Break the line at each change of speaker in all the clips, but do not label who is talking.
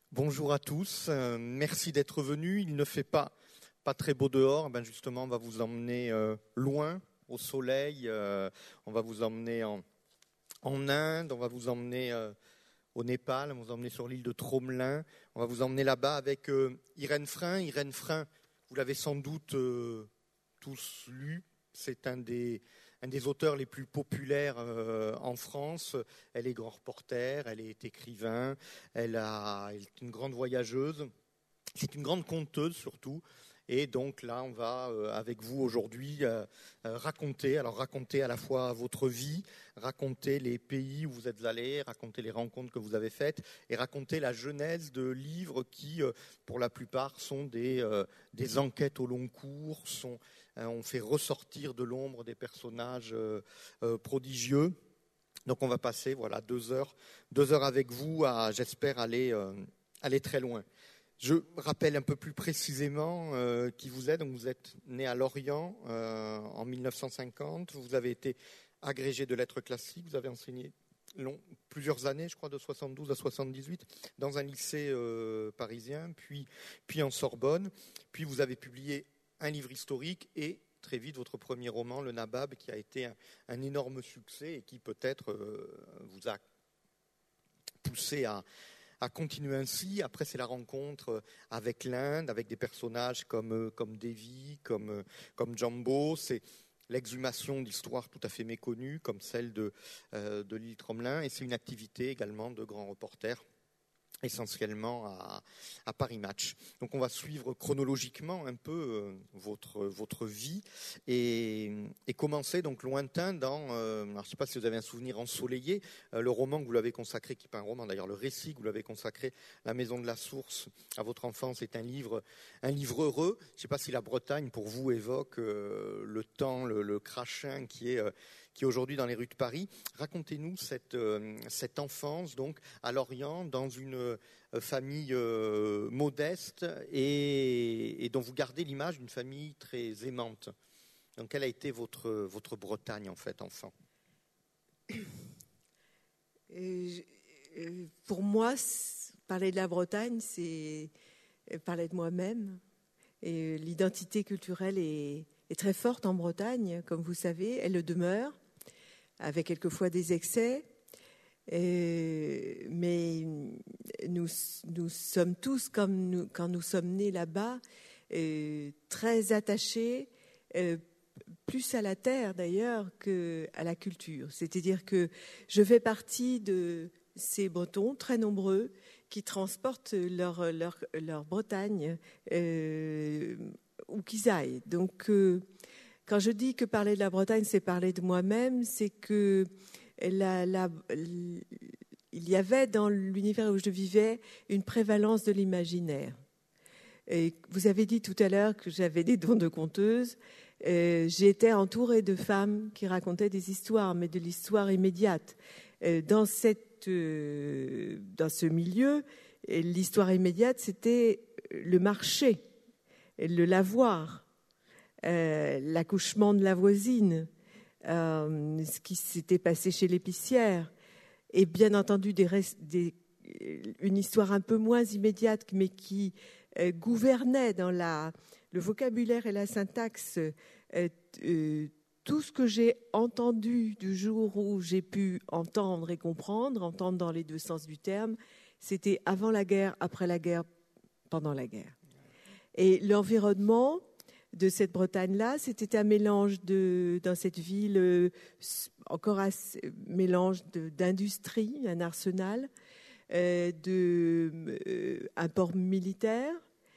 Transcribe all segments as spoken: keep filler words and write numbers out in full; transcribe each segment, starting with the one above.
Bonjour à tous, euh, merci d'être venus. Il ne fait pas, pas très beau dehors, ben justement on va vous emmener euh, loin, au soleil, euh, on va vous emmener en, en Inde, on va vous emmener euh, au Népal, on va vous emmener sur l'île de Tromelin, on va vous emmener là-bas avec euh, Irène Frein. Irène Frein, vous l'avez sans doute euh, tous lu, c'est un des... un des auteurs les plus populaires euh, en France. Elle est grand reporter, elle est écrivain, elle, a, elle est une grande voyageuse, c'est une grande conteuse surtout. Et donc là, on va, euh, avec vous aujourd'hui, euh, euh, raconter, alors raconter à la fois votre vie, raconter les pays où vous êtes allés, raconter les rencontres que vous avez faites et raconter la genèse de livres qui, euh, pour la plupart, sont des, euh, des enquêtes au long cours, sont, euh, on fait ressortir de l'ombre des personnages euh, euh, prodigieux. Donc on va passer voilà, deux heures, deux heures avec vous à, j'espère, aller, euh, aller très loin. Je rappelle un peu plus précisément euh, qui vous êtes. Donc vous êtes né à Lorient euh, en mille neuf cent cinquante. Vous avez été agrégé de lettres classiques. Vous avez enseigné long, plusieurs années, je crois, de soixante-douze à soixante-dix-huit, dans un lycée euh, parisien, puis, puis en Sorbonne. Puis vous avez publié un livre historique et très vite votre premier roman, Le Nabab, qui a été un, un énorme succès et qui peut-être euh, vous a poussé à... à continuer ainsi. Après, c'est la rencontre avec l'Inde, avec des personnages comme, comme Devi, comme, comme Jambo. C'est l'exhumation d'histoires tout à fait méconnues, comme celle de, euh, de l'île Tromelin. Et c'est une activité également de grands reporters, essentiellement à, à Paris Match. Donc on va suivre chronologiquement un peu euh, votre, votre vie et, et commencer donc lointain dans, euh, alors je ne sais pas si vous avez un souvenir ensoleillé, euh, le roman que vous l'avez consacré, qui n'est pas un roman d'ailleurs, le récit que vous l'avez consacré, La Maison de la Source, à votre enfance, est un livre, un livre heureux. Je ne sais pas si la Bretagne pour vous évoque euh, le temps, le, le crachin qui est... Euh, qui est aujourd'hui dans les rues de Paris. Racontez-nous cette, euh, cette enfance donc à Lorient, dans une euh, famille euh, modeste et, et dont vous gardez l'image d'une famille très aimante. Donc, quelle a été votre, votre Bretagne, en fait, enfant ?
euh, Pour moi, parler de la Bretagne, c'est parler de moi-même. Et l'identité culturelle est, est très forte en Bretagne, comme vous savez. Elle le demeure, avec quelquefois des excès. Euh, mais nous, nous sommes tous, comme nous, quand nous sommes nés là-bas, euh, très attachés, euh, plus à la terre d'ailleurs qu'à la culture. C'est-à-dire que je fais partie de ces Bretons très nombreux qui transportent leur, leur, leur Bretagne euh, où qu'ils aillent. Donc, euh, quand je dis que parler de la Bretagne, c'est parler de moi-même, c'est que la, la, il y avait dans l'univers où je vivais une prévalence de l'imaginaire. Et vous avez dit tout à l'heure que j'avais des dons de conteuse. Euh, j'étais entourée de femmes qui racontaient des histoires, mais de l'histoire immédiate. Euh, dans, cette, euh, dans ce milieu, l'histoire immédiate, c'était le marché, le lavoir, euh, l'accouchement de la voisine, euh, ce qui s'était passé chez l'épicière, et bien entendu des, des, une histoire un peu moins immédiate, mais qui euh, gouvernait dans la, le vocabulaire et la syntaxe euh, euh, tout ce que j'ai entendu du jour où j'ai pu entendre et comprendre, entendre dans les deux sens du terme, c'était avant la guerre, après la guerre, pendant la guerre. Et l'environnement de cette Bretagne-là, c'était un mélange de, dans cette ville, euh, encore un mélange de, d'industrie, un arsenal, euh, de, euh, un port militaire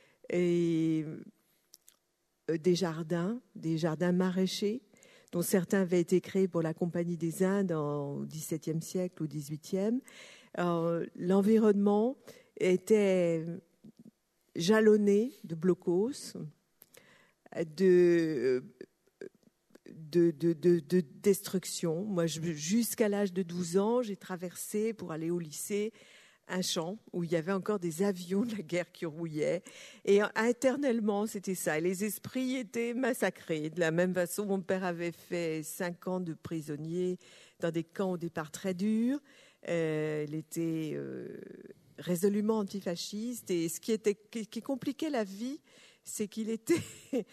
et euh, des jardins, des jardins maraîchers, dont certains avaient été créés pour la Compagnie des Indes en, au dix-septième siècle ou dix-huitième. Alors, l'environnement était jalonné de blocos, de, de, de, de, de destruction. Moi, je, jusqu'à l'âge de douze ans, j'ai traversé pour aller au lycée un champ où il y avait encore des avions de la guerre qui rouillaient. Et internellement, c'était ça. Et les esprits étaient massacrés. De la même façon, mon père avait fait cinq ans de prisonnier dans des camps au départ très durs. Euh, il était euh, résolument antifasciste. Et ce qui, était, qui compliquait la vie, c'est qu'il était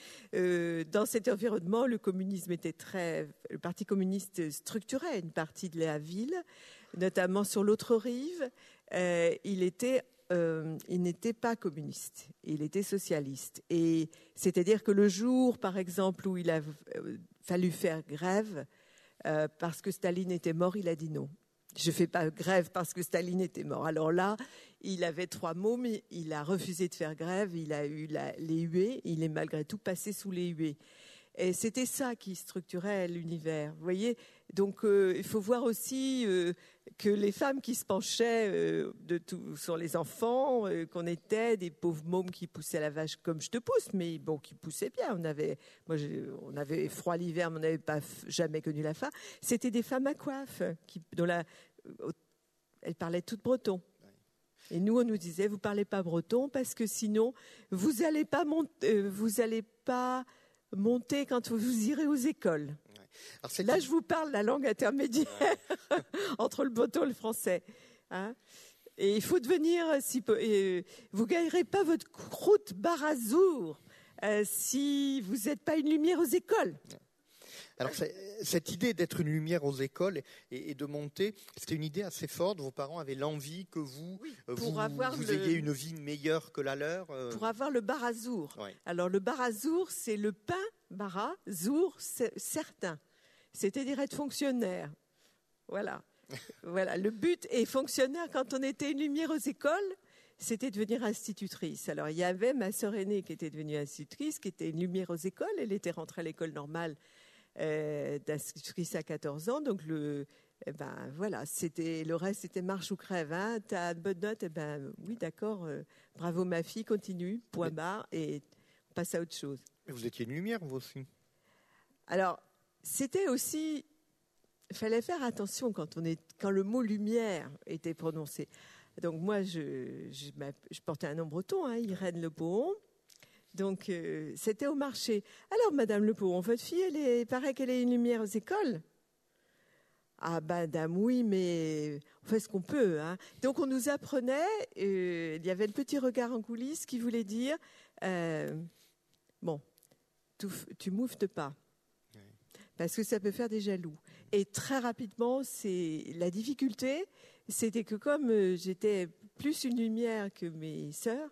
euh, dans cet environnement, le communisme était très, le Parti communiste structurait une partie de la ville, notamment sur l'autre rive. Euh, il était, euh, il n'était pas communiste, il était socialiste. Et c'est-à-dire que le jour, par exemple, où il a euh, fallu faire grève euh, parce que Staline était mort, il a dit non. Je ne fais pas grève parce que Staline était mort. Alors là, il avait trois mots, mais il a refusé de faire grève. Il a eu la, les huées. Il est malgré tout passé sous les huées. Et c'était ça qui structurait l'univers. Vous voyez ? Donc, euh, il faut voir aussi euh, que les femmes qui se penchaient euh, de tout, sur les enfants, euh, qu'on était des pauvres mômes qui poussaient la vache comme je te pousse, mais bon, qui poussaient bien. On avait, moi, on avait froid l'hiver, mais on n'avait pas jamais connu la faim. C'était des femmes à coiffe, qui, dont la, euh, elles parlaient toutes breton. Et nous, on nous disait, vous parlez pas breton parce que sinon, vous n'allez pas monter, euh, vous allez pas monter quand vous irez aux écoles. Alors, là, je vous parle la langue intermédiaire ouais. entre le breton et le français. Hein, et il faut devenir, si, euh, vous ne gagnerez pas votre croûte Barazour euh, si vous n'êtes pas une lumière aux écoles.
Alors, cette idée d'être une lumière aux écoles et, et de monter, c'était une idée assez forte. Vos parents avaient l'envie que vous, oui, vous, vous le, ayez une vie meilleure que la leur. Euh...
Pour avoir le Barazour.
Ouais.
Alors, le Barazour, c'est le pain bara, zour, certain. C'est-à-dire être fonctionnaire. Voilà. Voilà. Le but est fonctionnaire. Quand on était une lumière aux écoles, c'était devenir institutrice. Alors, il y avait ma sœur aînée qui était devenue institutrice, qui était une lumière aux écoles. Elle était rentrée à l'école normale euh, d'institutrice à quatorze ans. Donc, le, eh ben, voilà, c'était, le reste, c'était marche ou crève. Hein. Tu as une bonne note? Eh ben, oui, d'accord. Euh, bravo, ma fille, continue. Point barre. Et on passe à autre chose.
Mais vous étiez une lumière, vous aussi. Alors,
c'était aussi... Il fallait faire attention quand, on est, quand le mot lumière était prononcé. Donc moi, je, je, je portais un nom breton, hein, Irène Le Poon. Donc euh, c'était au marché. Alors, Madame Le Poon, votre fille, elle est, il paraît qu'elle est une lumière aux écoles. Ah ben, dame, oui, mais on fait ce qu'on peut. Hein. Donc on nous apprenait, euh, il y avait le petit regard en coulisses qui voulait dire, euh, bon, tu, tu mouftes pas. Parce que ça peut faire des jaloux. Et très rapidement, c'est la difficulté, c'était que comme euh, j'étais plus une lumière que mes sœurs,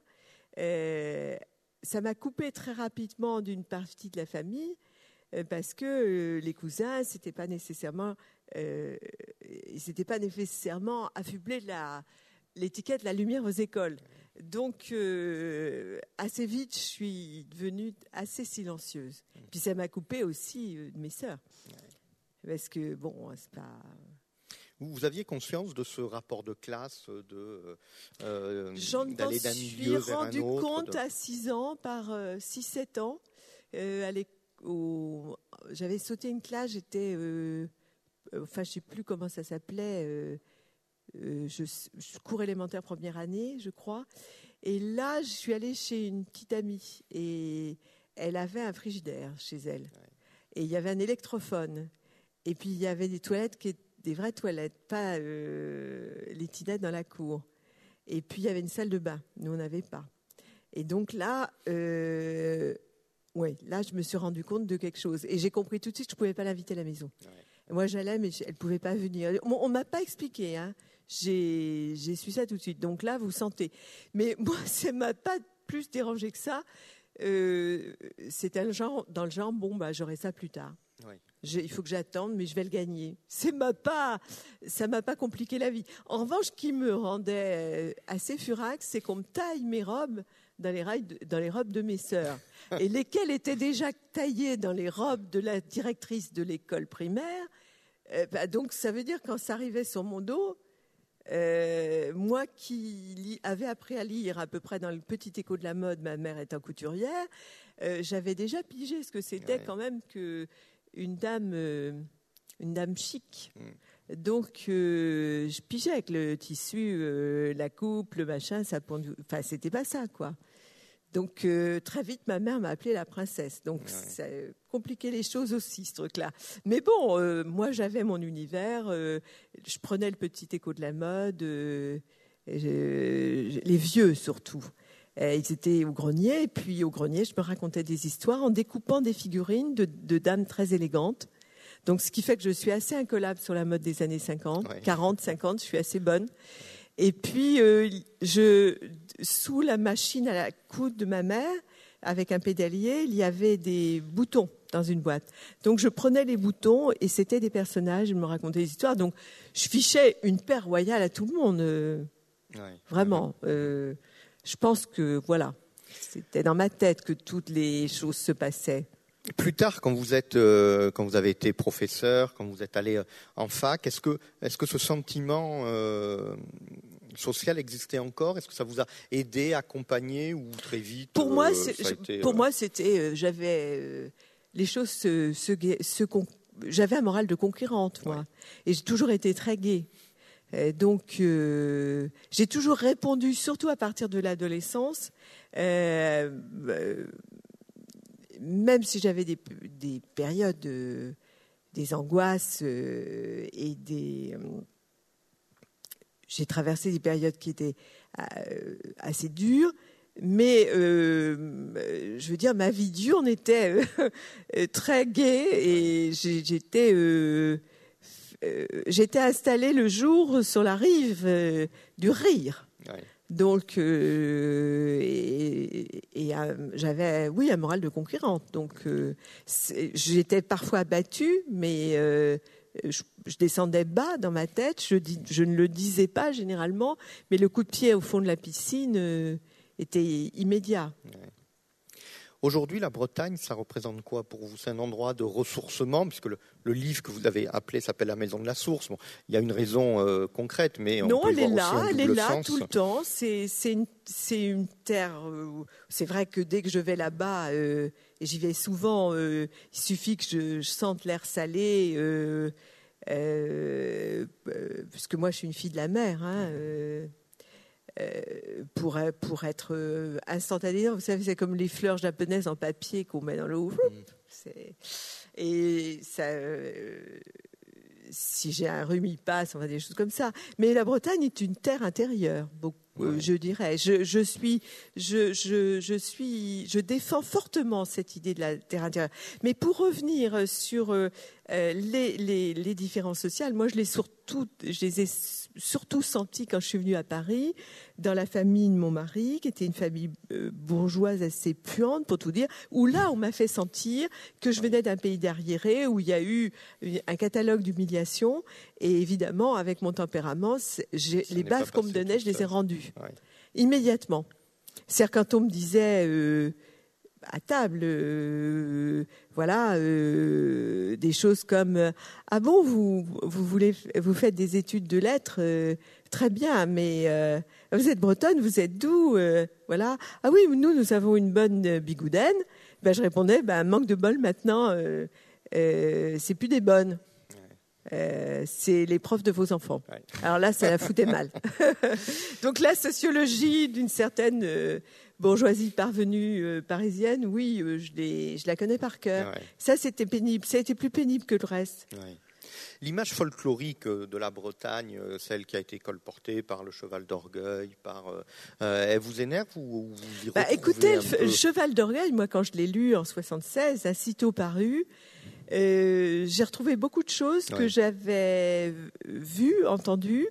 euh, ça m'a coupé très rapidement d'une partie de la famille, euh, parce que euh, les cousins, c'était pas nécessairement, euh, ils n'étaient pas nécessairement affublés de la, l'étiquette la lumière aux écoles. Donc, euh, assez vite, je suis devenue assez silencieuse. Puis ça m'a coupé aussi euh, de mes sœurs. Parce que, bon, c'est pas...
Vous aviez conscience de ce rapport de classe, de, euh,
J'en
d'aller d'un milieu vers un autre?
J'en me suis rendu compte de... à six ans, par euh, six sept ans. Euh, au... J'avais sauté une classe, j'étais... Euh, enfin, je ne sais plus comment ça s'appelait... Euh, Euh, je, je cours élémentaire première année, je crois. Et là, je suis allée chez une petite amie et elle avait un frigidaire chez elle. Ouais. Et il y avait un électrophone. Et puis, il y avait des toilettes, qui étaient des vraies toilettes, pas euh, les tinettes dans la cour. Et puis, il y avait une salle de bain. Nous, on n'avait pas. Et donc là, euh, ouais, là, je me suis rendu compte de quelque chose. Et j'ai compris tout de suite que je ne pouvais pas l'inviter à la maison. Ouais. Moi, j'allais, mais elle ne pouvait pas venir. On ne m'a pas expliqué, hein. J'ai, j'ai su ça tout de suite. Donc là, vous sentez. Mais moi, ça ne m'a pas plus dérangé que ça. Euh, c'était le genre, dans le genre, bon, bah, j'aurai ça plus tard. Oui. Je, il faut que j'attende, mais je vais le gagner. Ça ne m'a pas, ça m'a pas compliqué la vie. En revanche, ce qui me rendait assez furax, c'est qu'on me taille mes robes dans les, rails de, dans les robes de mes sœurs. Et lesquelles étaient déjà taillées dans les robes de la directrice de l'école primaire. Euh, bah, donc, ça veut dire quand ça arrivait sur mon dos, Euh, moi qui li- avais appris à lire à peu près dans le petit écho de la mode, ma mère étant couturière, euh, j'avais déjà pigé ce que c'était ouais. quand même que une dame, euh, une dame chic. Mm. Donc euh, je pigeais avec le tissu, euh, la coupe, le machin, ça pondu... enfin c'était pas ça quoi. Donc euh, très vite ma mère m'a appelée la princesse. Donc ouais. ça a compliqué les choses aussi ce truc-là. Mais bon, euh, moi j'avais mon univers. Euh, je prenais le petit écho de la mode. Euh, je, les vieux surtout. Ils étaient au grenier, et puis au grenier, je me racontais des histoires en découpant des figurines de, de dames très élégantes. Donc, ce qui fait que je suis assez incollable sur la mode des années cinquante, ouais. quarante, cinquante, je suis assez bonne. Et puis, euh, je, sous la machine à la coudre de ma mère, avec un pédalier, il y avait des boutons dans une boîte. Donc, je prenais les boutons et c'était des personnages, je me racontais des histoires. Donc, je fichais une paire royale à tout le monde, euh, ouais. Vraiment. Euh, Je pense que, voilà, c'était dans ma tête que toutes les choses se passaient.
Plus tard, quand vous êtes, euh, quand vous avez été professeur, quand vous êtes allé en fac, est-ce que, est-ce que ce sentiment euh, social existait encore ? Est-ce que ça vous a aidé, accompagné ou très vite
Pour moi,
euh,
c'est,
ça a été,
pour
euh...
moi, c'était, euh, j'avais euh, les choses se, se, se, j'avais un moral de conquérante, moi, ouais. Et j'ai toujours été très gaie. Donc, euh, j'ai toujours répondu, surtout à partir de l'adolescence, euh, euh, même si j'avais des, des périodes, euh, des angoisses euh, et des... Euh, j'ai traversé des périodes qui étaient euh, assez dures, mais euh, je veux dire, ma vie dure était euh, très gaie et j'étais... Euh, Euh, j'étais installée le jour sur la rive euh, du rire. Ouais. Donc, euh, et, et, et euh, j'avais, oui, un moral de conquérante. Donc, euh, j'étais parfois abattue, mais euh, je, je descendais bas dans ma tête. Je, dis, je ne le disais pas généralement, mais le coup de pied au fond de la piscine euh, était immédiat.
Ouais. Aujourd'hui, la Bretagne, ça représente quoi pour vous ? C'est un endroit de ressourcement, puisque le, le livre que vous avez appelé s'appelle La Maison de la Source. Bon, il y a une raison euh, concrète, mais on
non,
peut
elle
y voir
est là,
aussi un double
elle est là
sens.
tout le temps. C'est, c'est, une, c'est une terre. Euh, c'est vrai que dès que je vais là-bas, euh, et j'y vais souvent, euh, il suffit que je, je sente l'air salé. Euh, euh, euh, puisque moi, je suis une fille de la mer. Hein, euh, Euh, pour, pour être euh, instantanément. Vous savez, c'est comme les fleurs japonaises en papier qu'on met dans l'eau. C'est... Et ça, euh, si j'ai un rhume, il passe, enfin des choses comme ça. Mais la Bretagne est une terre intérieure, beaucoup, ouais. euh, je dirais. Je, je suis, je, je, je suis, je défends fortement cette idée de la terre intérieure. Mais pour revenir sur euh, les, les, les différences sociales, moi, je les surtout, je les ai surtout senties quand je suis venue à Paris, dans la famille de mon mari, qui était une famille euh, bourgeoise assez puante, pour tout dire, où là, on m'a fait sentir que je venais d'un pays d'arriérés, où il y a eu un catalogue d'humiliations, et évidemment, avec mon tempérament, j'ai, les baffes qu'on me donnait, je les ai rendues. Ouais. Immédiatement. C'est-à-dire quand on me disait... Euh, à table, euh, voilà, euh, des choses comme euh, ah bon, vous vous voulez, vous faites des études de lettres, euh, très bien, mais euh, vous êtes bretonne, vous êtes d'où, euh, voilà. Ah oui, nous nous avons une bonne bigoudaine. Ben je répondais, ben manque de bol maintenant, euh, euh, c'est plus des bonnes. Euh, c'est les profs de vos enfants. Ouais. Alors là, ça la foutait mal. Donc la sociologie d'une certaine euh, bourgeoisie parvenue euh, parisienne, oui, euh, je, l'ai, je la connais par cœur. Ouais. Ça, c'était pénible. Ça a été plus pénible que le reste. Ouais.
L'image folklorique de la Bretagne, celle qui a été colportée par le cheval d'Orgueil, par, euh, elle vous énerve ou vous y
bah, écoutez,
le,
le cheval d'Orgueil, moi, quand je l'ai lu en soixante-seize, aussitôt paru, euh, j'ai retrouvé beaucoup de choses ouais. que j'avais vues, entendues.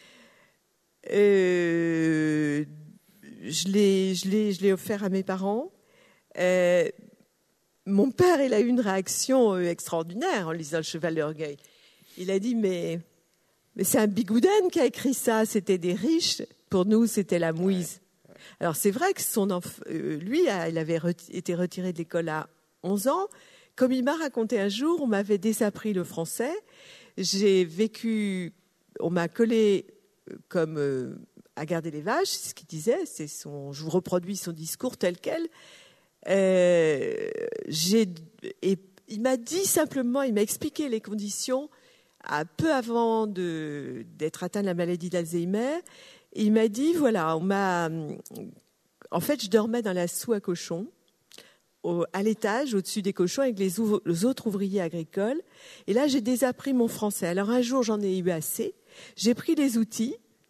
Euh, je l'ai, je l'ai, je l'ai offert à mes parents. Euh, mon père, il a eu une réaction extraordinaire en lisant le cheval d'Orgueil. Il a dit, mais, mais c'est un bigouden qui a écrit ça, c'était des riches, pour nous c'était la mouise. Ouais, ouais. Alors c'est vrai que son enf- euh, lui, il avait re- été retiré de l'école à onze ans. Comme il m'a raconté un jour, on m'avait désappris le français, j'ai vécu, on m'a collé comme euh, à garder les vaches, c'est ce qu'il disait, c'est son, je vous reproduis son discours tel quel. Euh, j'ai, et il m'a dit simplement, il m'a expliqué les conditions à peu avant de, d'être atteint de la maladie d'Alzheimer. Et il m'a dit, voilà, on m'a, en fait, je dormais dans la soue à cochons, au, à l'étage, au-dessus des cochons, avec les, ouv- les autres ouvriers agricoles. Et là, j'ai désappris mon français. Alors un jour, j'en ai eu assez. J'ai pris les outils.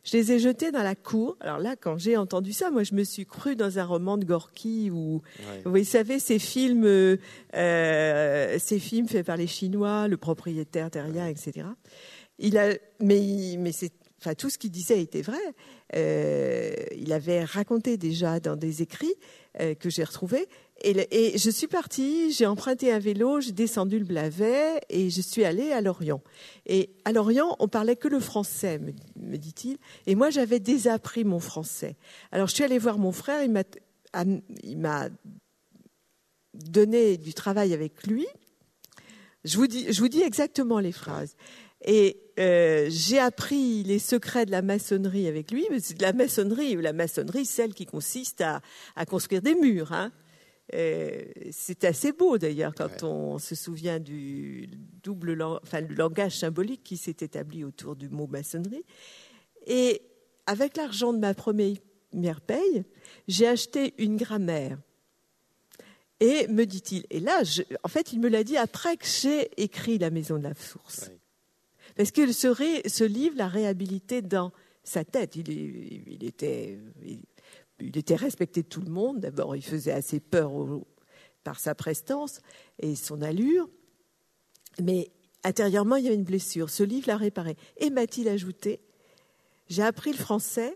Je les ai jetés dans la cour. Alors là, quand j'ai entendu ça, moi, je me suis crue dans un roman de Gorky où, ouais. Vous savez, ces films, euh, ces films faits par les Chinois, Le Propriétaire terrien, ouais. et cetera. Il a, mais, mais c'est, enfin, tout ce qu'il disait était vrai. Euh, il avait raconté déjà dans des écrits euh, que j'ai retrouvés. Et, et je suis partie, j'ai emprunté un vélo, j'ai descendu le Blavet et je suis allée à Lorient. Et à Lorient, on parlait que le français, me, me dit-il. Et moi, j'avais désappris mon français. Alors, je suis allée voir mon frère, il m'a, il m'a donné du travail avec lui. Je vous dis, je vous dis exactement les phrases. Et euh, j'ai appris les secrets de la maçonnerie avec lui. Mais c'est de la maçonnerie, la maçonnerie, celle qui consiste à, à construire des murs, hein. Euh, c'est assez beau d'ailleurs quand ouais. on se souvient du double, enfin le langage symbolique qui s'est établi autour du mot maçonnerie. Et avec l'argent de ma première paye, j'ai acheté une grammaire. Et me dit-il, et là, je, en fait, il me l'a dit après que j'ai écrit La Maison de la Source, ouais. parce que ce, ré, ce livre l'a réhabilité dans sa tête. Il, il était. Il, Il était respecté de tout le monde. D'abord, il faisait assez peur au, par sa prestance et son allure. Mais intérieurement, il y avait une blessure. Ce livre l'a réparé. Et m'a-t-il ajouté, j'ai appris le français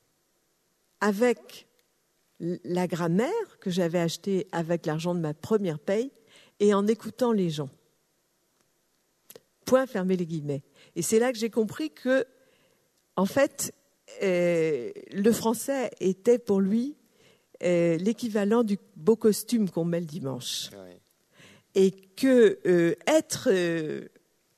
avec la grammaire que j'avais achetée avec l'argent de ma première paye et en écoutant les gens. Point, fermez les guillemets. Et c'est là que j'ai compris que, en fait, Euh, le français était pour lui euh, l'équivalent du beau costume qu'on met le dimanche. Ouais. Et que euh, être euh,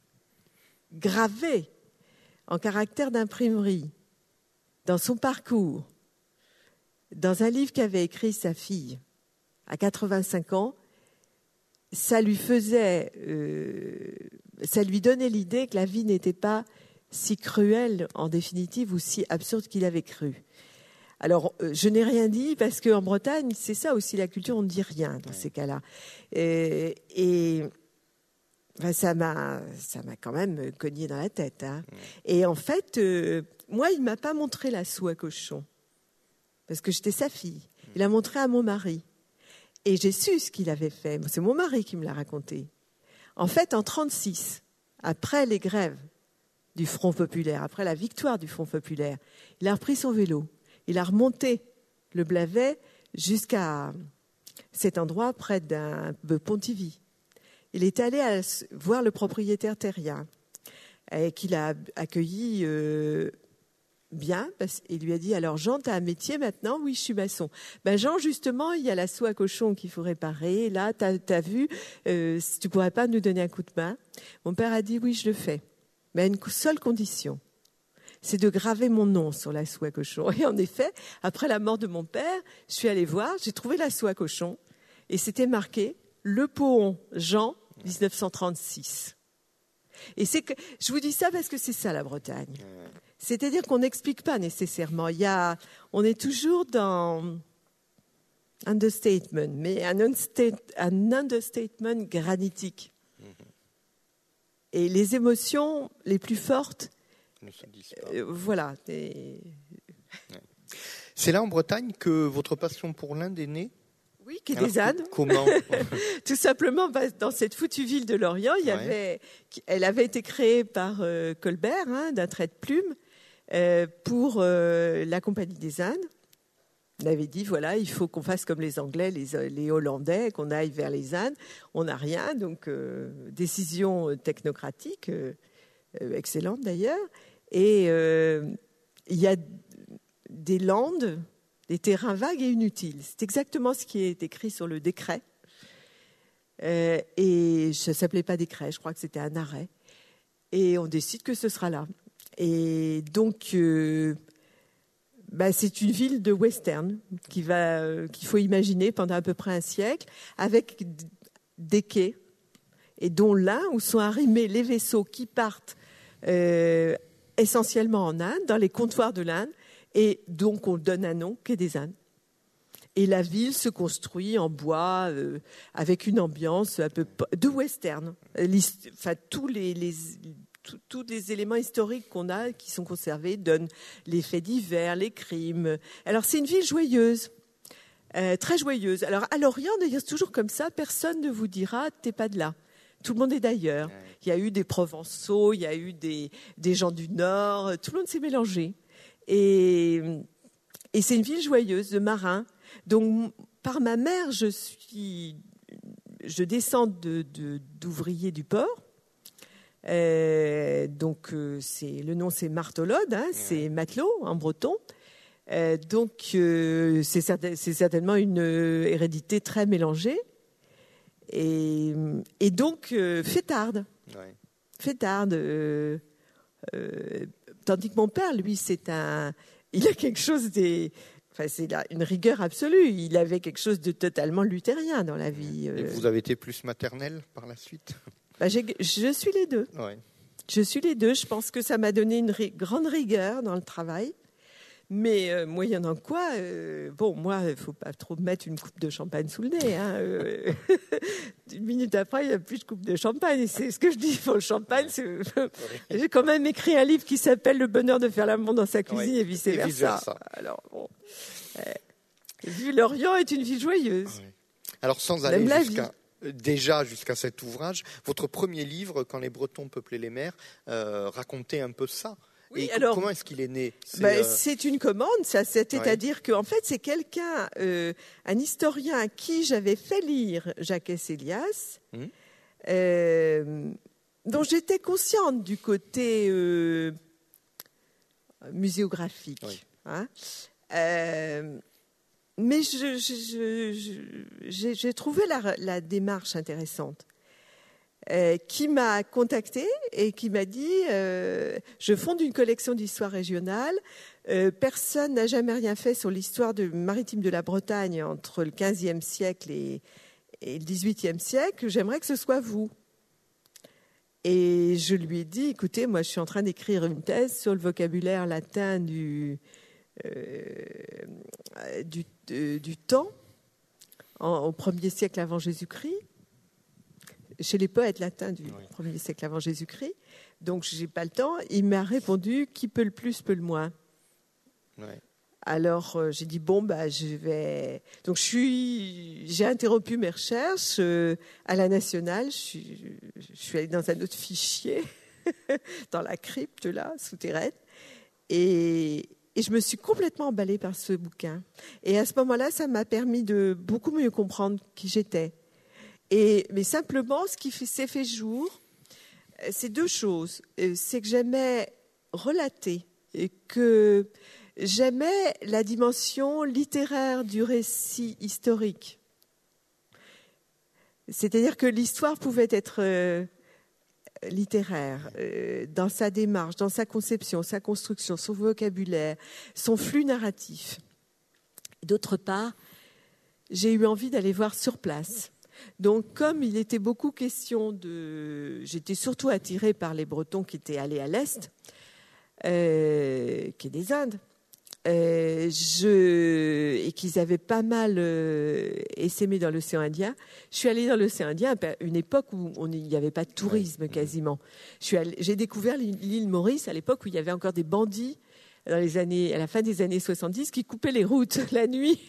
gravé en caractère d'imprimerie dans son parcours, dans un livre qu'avait écrit sa fille à quatre-vingt-cinq ans, ça lui faisait, euh, ça lui donnait l'idée que la vie n'était pas si cruel, en définitive, ou si absurde qu'il avait cru. Alors, euh, je n'ai rien dit, parce qu'en Bretagne, c'est ça aussi, la culture, on ne dit rien dans ouais. ces cas-là. Et, et enfin, ça m'a, ça m'a quand même cogné dans la tête. Hein. Ouais. Et en fait, euh, moi, il ne m'a pas montré la soie cochon, parce que j'étais sa fille. Il l'a montré à mon mari. Et j'ai su ce qu'il avait fait. C'est mon mari qui me l'a raconté. En fait, en trente-six, après les grèves du Front populaire, après la victoire du Front populaire, il a repris son vélo, il a remonté le Blavet jusqu'à cet endroit près d'un, de Pontivy. Il est allé à, voir le propriétaire terrien et qu'il a accueilli euh, bien. Parce, il lui a dit, alors Jean, tu as un métier maintenant? Oui, je suis maçon. Ben Jean, justement, il y a la soie cochon qu'il faut réparer. Là, tu as vu, euh, tu ne pourrais pas nous donner un coup de main? Mon père a dit, oui, je le fais. Mais à une seule condition, c'est de graver mon nom sur la soie cochon. Et en effet, après la mort de mon père, je suis allée voir, j'ai trouvé la soie cochon, et c'était marqué « Le Poon, Jean, dix-neuf cent trente-six ». Et c'est que, je vous dis ça parce que c'est ça la Bretagne. C'est-à-dire qu'on n'explique pas nécessairement. Il y a, on est toujours dans understatement, mais un, unstate, un understatement granitique. Et les émotions les plus fortes, ne se disent pas. Euh, voilà. Et...
C'est là en Bretagne que votre passion pour l'Inde est née?
Oui, quai des ânes.
Comment?
Tout simplement, dans cette foutue ville de Lorient, il y ouais. avait, elle avait été créée par euh, Colbert, hein, d'un trait de plume, euh, pour euh, la Compagnie des Indes. On avait dit, voilà, il faut qu'on fasse comme les Anglais, les, les Hollandais, qu'on aille vers les Indes. On n'a rien, donc euh, décision technocratique, euh, euh, excellente d'ailleurs. Et euh, il y a des landes, des terrains vagues et inutiles. C'est exactement ce qui est écrit sur le décret. Euh, et ça ne s'appelait pas décret, je crois que c'était un arrêt. Et on décide que ce sera là. Et donc... Euh, Ben, c'est une ville de western qui va, euh, qu'il faut imaginer pendant à peu près un siècle, avec des quais, et dont l'un où sont arrimés les vaisseaux qui partent euh, essentiellement en Inde, dans les comptoirs de l'Inde, et donc on donne un nom, quai des Indes. Et la ville se construit en bois, euh, avec une ambiance un peu de western. Enfin, tous les, les tous les éléments historiques qu'on a, qui sont conservés, donnent les faits divers, les crimes. Alors c'est une ville joyeuse, euh, très joyeuse. Alors à Lorient, d'ailleurs, c'est toujours comme ça, personne ne vous dira « t'es pas de là ». Tout le monde est d'ailleurs. Il y a eu des Provençaux, il y a eu des, des gens du Nord, tout le monde s'est mélangé. Et, et c'est une ville joyeuse, de marins. Donc par ma mère, je suis... Je descends de, de, d'ouvriers du port. Euh, donc, euh, c'est, le nom, c'est Martolode, hein, c'est matelot en breton. Euh, donc, euh, c'est, certain, c'est certainement une hérédité très mélangée. Et, et donc, euh, fêtarde. Ouais. Fêtarde. Euh, euh, tandis que mon père, lui, c'est un... Il a quelque chose des... Enfin, c'est une rigueur absolue. Il avait quelque chose de totalement luthérien dans la vie.
Et vous avez été plus maternelle par la suite ?
Bah, j'ai, je suis les deux.
Ouais.
Je suis les deux. Je pense que ça m'a donné une ri- grande rigueur dans le travail. Mais euh, moyennant quoi, euh, bon, moi, il ne faut pas trop mettre une coupe de champagne sous le nez. Hein, euh, une minute après, il n'y a plus de coupe de champagne. C'est ce que je dis. Bon, le champagne, c'est... J'ai quand même écrit un livre qui s'appelle « Le bonheur de faire l'amour dans sa cuisine » ouais. et vice-versa. Et vice-versa. Alors, bon, euh, vu Lorient est une ville joyeuse.
Ouais. Alors, sans aller jusqu'à... Déjà jusqu'à cet ouvrage, votre premier livre, Quand les Bretons peuplaient les mers, euh, racontait un peu ça. Oui, et alors, comment est-ce qu'il est né ? C'est,
ben,
euh...
c'est une commande, ça, c'est-à-dire ouais. qu'en fait, c'est quelqu'un, euh, un historien à qui j'avais fait lire Jacques Elias, mmh. euh, dont j'étais consciente du côté euh, muséographique. Oui. Hein, euh, mais je, je, je, je, j'ai, j'ai trouvé la, la démarche intéressante. Euh, qui m'a contactée et qui m'a dit euh, « Je fonde une collection d'histoire régionale. Euh, personne n'a jamais rien fait sur l'histoire de, maritime de la Bretagne entre le quinzième siècle et, et le dix-huitième siècle. J'aimerais que ce soit vous. » Et je lui ai dit « Écoutez, moi, je suis en train d'écrire une thèse sur le vocabulaire latin du, euh, du, de, du temps en, au premier siècle avant Jésus-Christ. » Chez les poètes latins du oui. premier siècle avant Jésus-Christ. Donc, je n'ai pas le temps. Il m'a répondu « Qui peut le plus, peut le moins oui. ». Alors, euh, j'ai dit « Bon, bah, je vais… » Donc, je suis, j'ai interrompu mes recherches euh, à la Nationale. Je suis, je suis allée dans un autre fichier, dans la crypte, là, souterraine. Et, et je me suis complètement emballée par ce bouquin. Et à ce moment-là, ça m'a permis de beaucoup mieux comprendre qui j'étais. Et, mais simplement, ce qui fait, s'est fait jour, c'est deux choses. C'est que j'aimais relater et que j'aimais la dimension littéraire du récit historique. C'est-à-dire que l'histoire pouvait être euh, littéraire euh, dans sa démarche, dans sa conception, sa construction, son vocabulaire, son flux narratif. D'autre part, j'ai eu envie d'aller voir sur place. Donc, comme il était beaucoup question de... J'étais surtout attirée par les Bretons qui étaient allés à l'Est, euh, qui est des Indes, euh, je... et qu'ils avaient pas mal euh, essaimé dans l'océan Indien. Je suis allée dans l'océan Indien à une époque où il n'y avait pas de tourisme quasiment. Je suis allée... J'ai découvert l'île Maurice à l'époque où il y avait encore des bandits dans les années, à la fin des années soixante-dix qui coupaient les routes la nuit.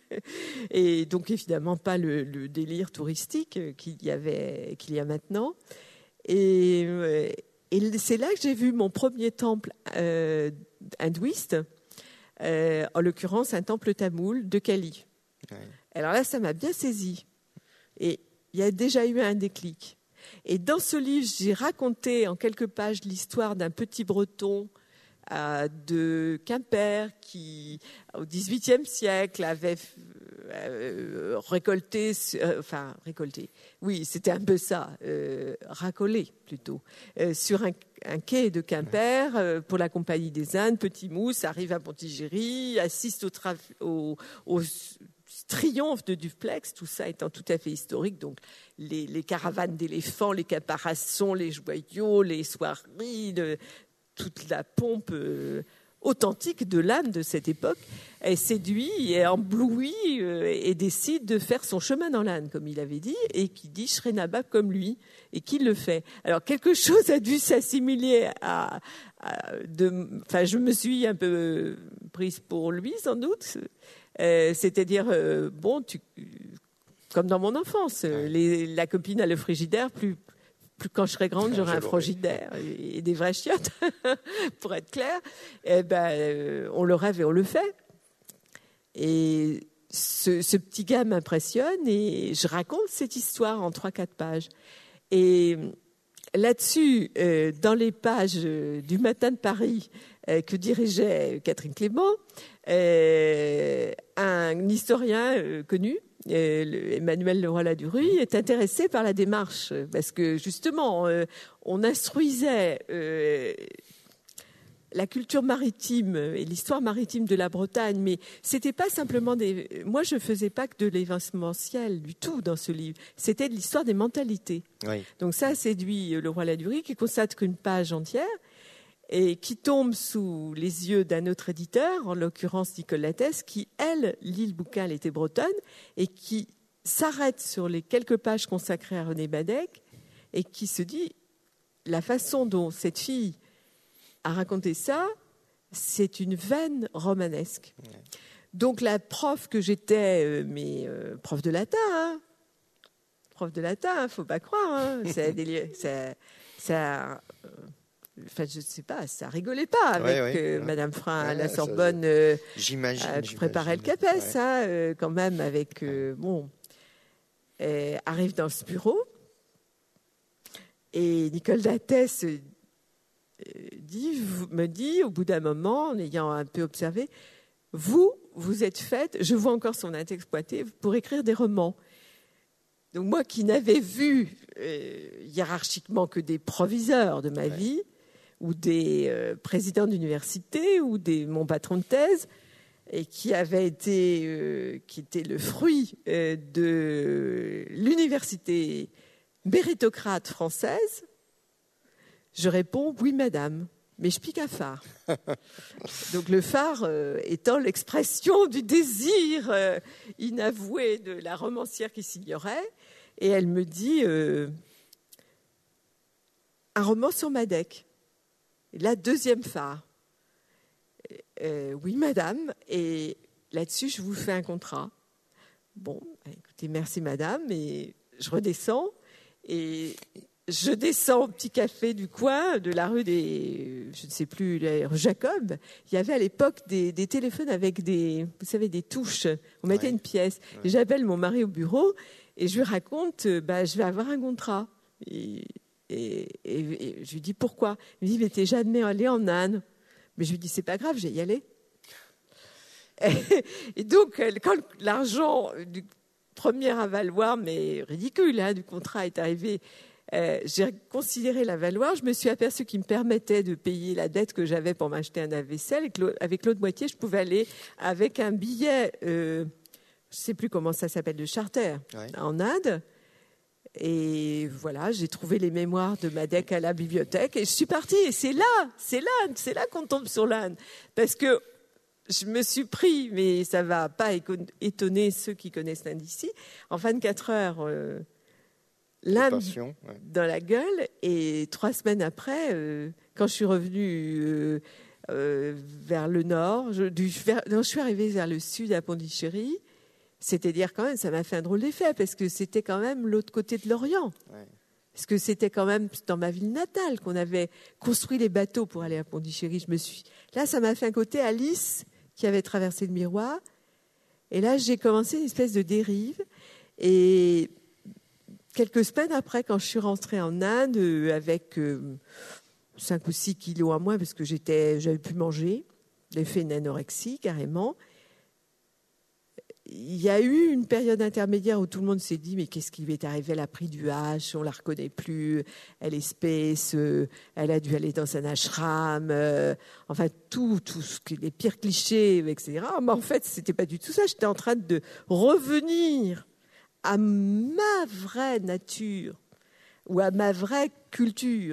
Et donc, évidemment, pas le, le délire touristique qu'il y avait, qu'il y a maintenant. Et, et c'est là que j'ai vu mon premier temple euh, hindouiste, euh, en l'occurrence un temple tamoul de Kali. Ouais. Alors là, ça m'a bien saisi. Et il y a déjà eu un déclic. Et dans ce livre, j'ai raconté en quelques pages l'histoire d'un petit breton de Quimper qui, au dix-huitième siècle, avait euh, récolté, euh, enfin récolté, oui, c'était un peu ça, euh, racolé plutôt, euh, sur un, un quai de Quimper euh, pour la Compagnie des Indes. Petit Mousse arrive à Pontigéry, assiste au, tra- au, au triomphe de Duplex, tout ça étant tout à fait historique. Donc les, les caravanes d'éléphants, les caparaçons, les joyaux, les soieries, le, toute la pompe euh, authentique de l'âne de cette époque, est séduit, est embloui euh, et décide de faire son chemin dans l'âne, comme il avait dit, et qui dit « je serai nabab comme lui », et qui le fait. Alors, quelque chose a dû s'assimiler à... à de, enfin, je me suis un peu prise pour lui, sans doute. Euh, c'est-à-dire, euh, bon, tu, comme dans mon enfance, ouais. les, la copine a le frigidaire, plus... Plus quand je serai grande, j'aurai un frigidaire et des vraies chiottes, pour être clair. Eh ben, euh, on le rêve et on le fait. Et ce, ce petit gars m'impressionne et je raconte cette histoire en trois quatre pages. Et là-dessus, euh, dans les pages du Matin de Paris euh, que dirigeait Catherine Clément, euh, un historien euh, connu, Emmanuel Leroy-Ladurie, est intéressé par la démarche parce que justement euh, on instruisait euh, la culture maritime et l'histoire maritime de la Bretagne, mais c'était pas simplement des... Moi, je faisais pas que de l'événementiel du tout dans ce livre. C'était de l'histoire des mentalités. Oui. Donc ça a séduit Leroy-Ladurie qui consacre une page entière et qui tombe sous les yeux d'un autre éditeur, en l'occurrence Nicole Lattès, qui, elle, lit le bouquin « Elle était bretonne » et qui s'arrête sur les quelques pages consacrées à René Badec et qui se dit la façon dont cette fille a raconté ça, c'est une veine romanesque. Ouais. Donc la prof que j'étais, euh, mais euh, prof de latin, hein, prof de latin, hein, faut pas croire, hein, ça, ça, ça euh, Enfin, je ne sais pas, ça rigolait pas avec ouais, ouais, euh, ouais. Madame Frein ouais, à la Sorbonne. Ça, euh, j'imagine. Euh, je préparais le CAPES, ouais. hein, euh, quand même, avec euh, bon. Euh, arrive dans ce bureau et Nicole Lattès euh, dit, me dit, au bout d'un moment, en ayant un peu observé, vous, vous êtes faite, je vois encore son int exploité pour écrire des romans. Donc moi, qui n'avais vu euh, hiérarchiquement que des proviseurs de ma ouais. vie, ou des euh, présidents d'université, ou des, mon patron de thèse, et qui avait été, euh, qui était le fruit euh, de l'université méritocrate française, je réponds « oui, madame ». Mais je pique un phare. Donc le phare euh, étant l'expression du désir euh, inavoué de la romancière qui s'ignorait. Et elle me dit euh, un roman sur Madec. La deuxième phare. Euh, oui, madame. Et là-dessus, je vous fais un contrat. Bon, écoutez, merci, madame. Et je redescends. Et je descends au petit café du coin, de la rue des... Je ne sais plus, la rue Jacob. Il y avait à l'époque des, des téléphones avec des... Vous savez, des touches. On mettait ouais. une pièce. Ouais. Et j'appelle mon mari au bureau et je lui raconte, bah, je vais avoir un contrat. Et... Et, et, et je lui dis pourquoi. Il me dit mais t'es jamais allé en Inde. Mais je lui dis c'est pas grave, j'ai y aller. Et, et donc quand l'argent du premier avaloir, mais ridicule, hein, du contrat est arrivé, euh, j'ai considéré l'avaloir. Je me suis aperçue qu'il me permettait de payer la dette que j'avais pour m'acheter un lave-vaisselle. Et que avec l'autre moitié, je pouvais aller avec un billet, euh, je sais plus comment ça s'appelle, de charter ouais. en Inde. Et voilà, j'ai trouvé les mémoires de Madec à la bibliothèque et je suis partie. Et c'est là, c'est là, c'est là qu'on tombe sur l'âne. Parce que je me suis pris, mais ça ne va pas étonner ceux qui connaissent l'Inde ici, en vingt-quatre heures, euh, l'âne ouais. dans la gueule. Et trois semaines après, euh, quand je suis revenue euh, euh, vers le nord, je, du, vers, non, je suis arrivée vers le sud à Pondichéry. C'est-à-dire quand même, ça m'a fait un drôle d'effet parce que c'était quand même l'autre côté de l'Orient. Ouais. Parce que c'était quand même dans ma ville natale qu'on avait construit les bateaux pour aller à Pondichéry. Je me suis... Là, ça m'a fait un côté Alice qui avait traversé le miroir. Et là, j'ai commencé une espèce de dérive. Et quelques semaines après, quand je suis rentrée en Inde avec euh, cinq ou six kilos à moins parce que j'étais, j'avais pu manger, l'effet d'une anorexie carrément, il y a eu une période intermédiaire où tout le monde s'est dit mais qu'est-ce qui lui est arrivé, elle a pris du H, on la reconnaît plus, elle est spéce, euh, elle a dû aller dans un ashram, euh, enfin tout, tout ce que, les pires clichés, et cetera. Mais en fait, c'était pas du tout ça. J'étais en train de revenir à ma vraie nature ou à ma vraie culture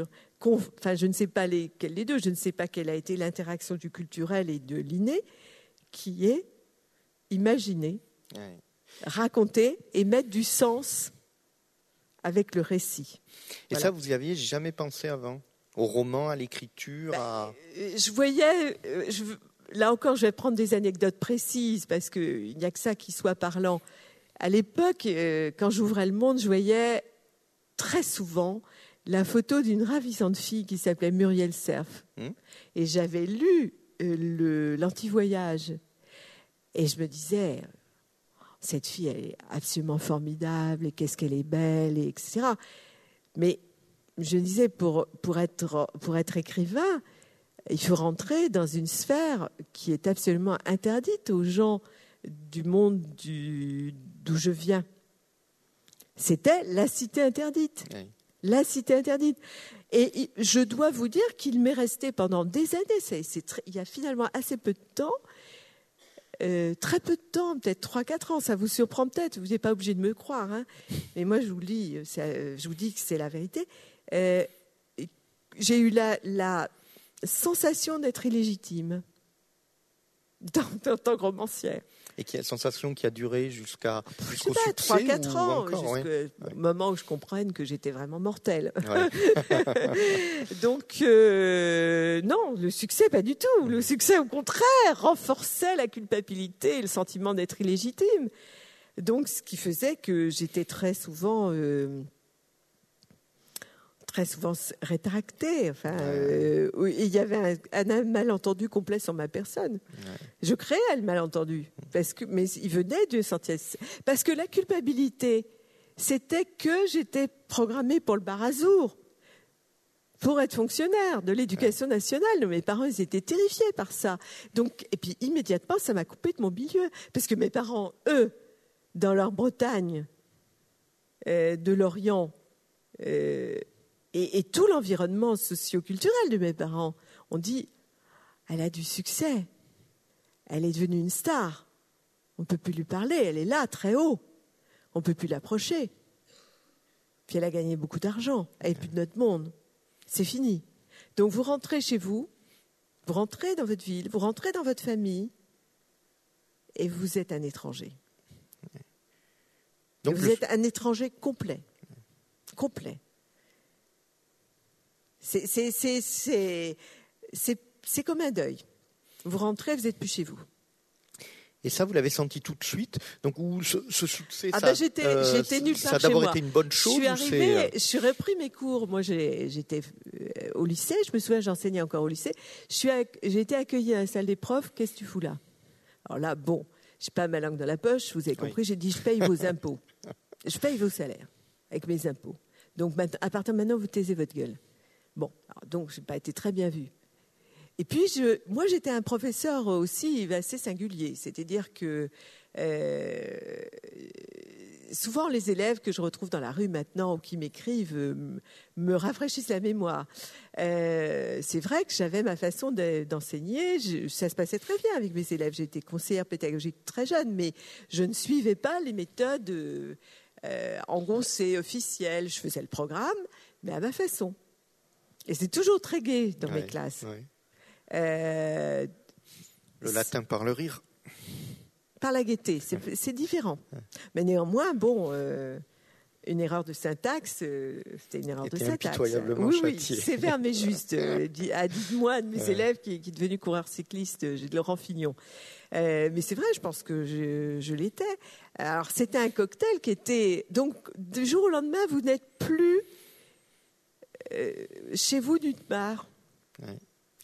enfin, je ne sais pas lesquels les deux, je ne sais pas quelle a été l'interaction du culturel et de l'inné, qui est imaginer, ouais. raconter et mettre du sens avec le récit.
Et voilà. Ça, vous y aviez jamais pensé avant? Au roman, à l'écriture,
ben,
à...
Je voyais... Je, là encore, je vais prendre des anecdotes précises parce qu'il n'y a que ça qui soit parlant. À l'époque, quand j'ouvrais Le Monde, je voyais très souvent la photo d'une ravissante fille qui s'appelait Muriel Cerf. Mmh. Et j'avais lu le, l'Anti-Voyage. Et je me disais, cette fille, elle est absolument formidable, et qu'est-ce qu'elle est belle, et et cetera. Mais je me disais, pour, pour, être, pour être écrivain, il faut rentrer dans une sphère qui est absolument interdite aux gens du monde du, d'où je viens. C'était la cité interdite. Oui. La cité interdite. Et je dois vous dire qu'il m'est resté pendant des années, c'est, c'est très, il y a finalement assez peu de temps, euh, très peu de temps, peut-être trois quatre ans, ça vous surprend peut-être, vous n'êtes pas obligé de me croire, hein, mais moi je vous, lis, je vous dis que c'est la vérité. Euh, j'ai eu la, la sensation d'être illégitime en tant que romancière.
Et qui a une sensation qui a duré jusqu'à jusqu'au
pas,
succès
trois quatre ans,
encore,
jusqu'au
ouais.
moment où je comprenne que j'étais vraiment mortelle.
Ouais.
Donc, euh, non, le succès, pas du tout. Le succès, au contraire, renforçait la culpabilité et le sentiment d'être illégitime. Donc, ce qui faisait que j'étais très souvent... Euh, très souvent rétractée. Enfin, euh, il y avait un, un malentendu complet sur ma personne. Ouais. Je créais le malentendu, parce que, mais il venait d'une sentier. Parce que la culpabilité, c'était que j'étais programmée pour le Bar-Azour, pour être fonctionnaire de l'éducation ouais. nationale. Mes parents, ils étaient terrifiés par ça. Donc, et puis immédiatement, ça m'a coupé de mon milieu. Parce que mes parents, eux, dans leur Bretagne, euh, de l'Orient, euh, Et, et tout l'environnement socio-culturel de mes parents, on dit, elle a du succès, elle est devenue une star, on ne peut plus lui parler, elle est là, très haut, on ne peut plus l'approcher. Puis elle a gagné beaucoup d'argent, elle n'est plus de notre monde, c'est fini. Donc vous rentrez chez vous, vous rentrez dans votre ville, vous rentrez dans votre famille, et vous êtes un étranger. Donc vous le... êtes un étranger complet, complet. C'est, c'est, c'est, c'est, c'est, c'est comme un deuil. Vous rentrez, vous n'êtes plus chez vous.
Et ça, vous l'avez senti tout de suite. Donc, où ce, ce succès,
ah
ça,
ben j'étais, euh, j'étais nulle part
ça a
chez
d'abord
moi.
été une bonne chose.
Je suis arrivée,
ou c'est...
je suis repris mes cours. Moi, j'ai, j'étais au lycée. Je me souviens, j'enseignais encore au lycée. Je suis, j'ai été accueillie à la salle des profs. Qu'est-ce que tu fous là? Alors là, bon, je n'ai pas ma langue dans la poche. Vous avez compris. Oui. J'ai dit, je paye vos impôts. Je paye vos salaires avec mes impôts. Donc, à partir de maintenant, vous taisez votre gueule. Bon, alors donc je n'ai pas été très bien vue. Et puis, je, moi, j'étais un professeur aussi assez singulier. C'est-à-dire que euh, souvent, les élèves que je retrouve dans la rue maintenant ou qui m'écrivent euh, me rafraîchissent la mémoire. Euh, c'est vrai que j'avais ma façon de, d'enseigner. Je, ça se passait très bien avec mes élèves. J'étais conseillère pédagogique très jeune, mais je ne suivais pas les méthodes. Euh, euh, en gros, c'est officiel. Je faisais le programme, mais à ma façon. Et c'est toujours très gai dans ouais, mes classes. Ouais. Euh,
le latin par le rire.
Par la gaieté, c'est, ouais. c'est différent. Ouais. Mais néanmoins, bon, euh, une erreur de syntaxe, euh, c'était une erreur
Était
de syntaxe.
Impitoyablement
oui,
châtié.
oui, sévère mais juste. Euh, à dites-moi de mes ouais. élèves qui, qui est devenu coureur cycliste, euh, Laurent Fignon. Euh, mais c'est vrai, je pense que je, je l'étais. Alors, c'était un cocktail qui était... Donc, du jour au lendemain, vous n'êtes plus... Euh, chez vous d'une part. Ouais.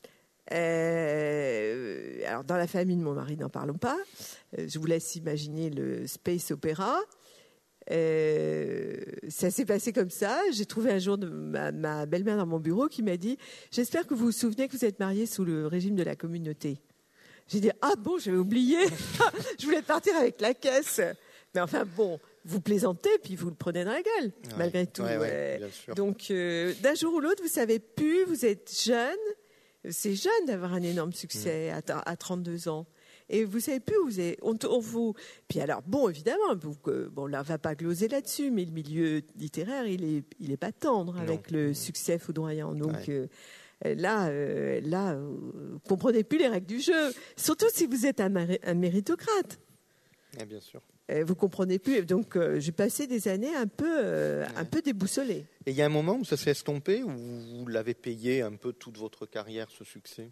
Euh, alors dans la famille de mon mari, n'en parlons pas. Euh, je vous laisse imaginer le space opéra. Euh, ça s'est passé comme ça. J'ai trouvé un jour de ma, ma belle-mère dans mon bureau qui m'a dit « J'espère que vous vous souvenez que vous êtes mariés sous le régime de la communauté. » J'ai dit « Ah bon, j'avais oublié. Je voulais partir avec la caisse. » Mais enfin bon... Vous plaisantez, puis vous le prenez dans la gueule, ouais, malgré tout.
Ouais, ouais, bien sûr.
Donc, euh, d'un jour ou l'autre, vous savez plus, vous êtes jeune. C'est jeune d'avoir un énorme succès mmh. à, à trente-deux ans. Et vous savez plus où vous êtes. On, on vous. Puis alors, bon, évidemment, vous, bon, là, on va pas gloser là-dessus, mais le milieu littéraire, il est, il est pas tendre non. avec le succès foudroyant. Donc ouais. euh, là, euh, là, vous comprenez plus les règles du jeu. Surtout si vous êtes un, un méritocrate.
Et bien sûr.
Vous comprenez plus. Donc, euh, j'ai passé des années un peu, euh, ouais. un peu déboussolée.
Et il y a un moment où ça s'est estompé, où vous l'avez payé un peu toute votre carrière, ce succès?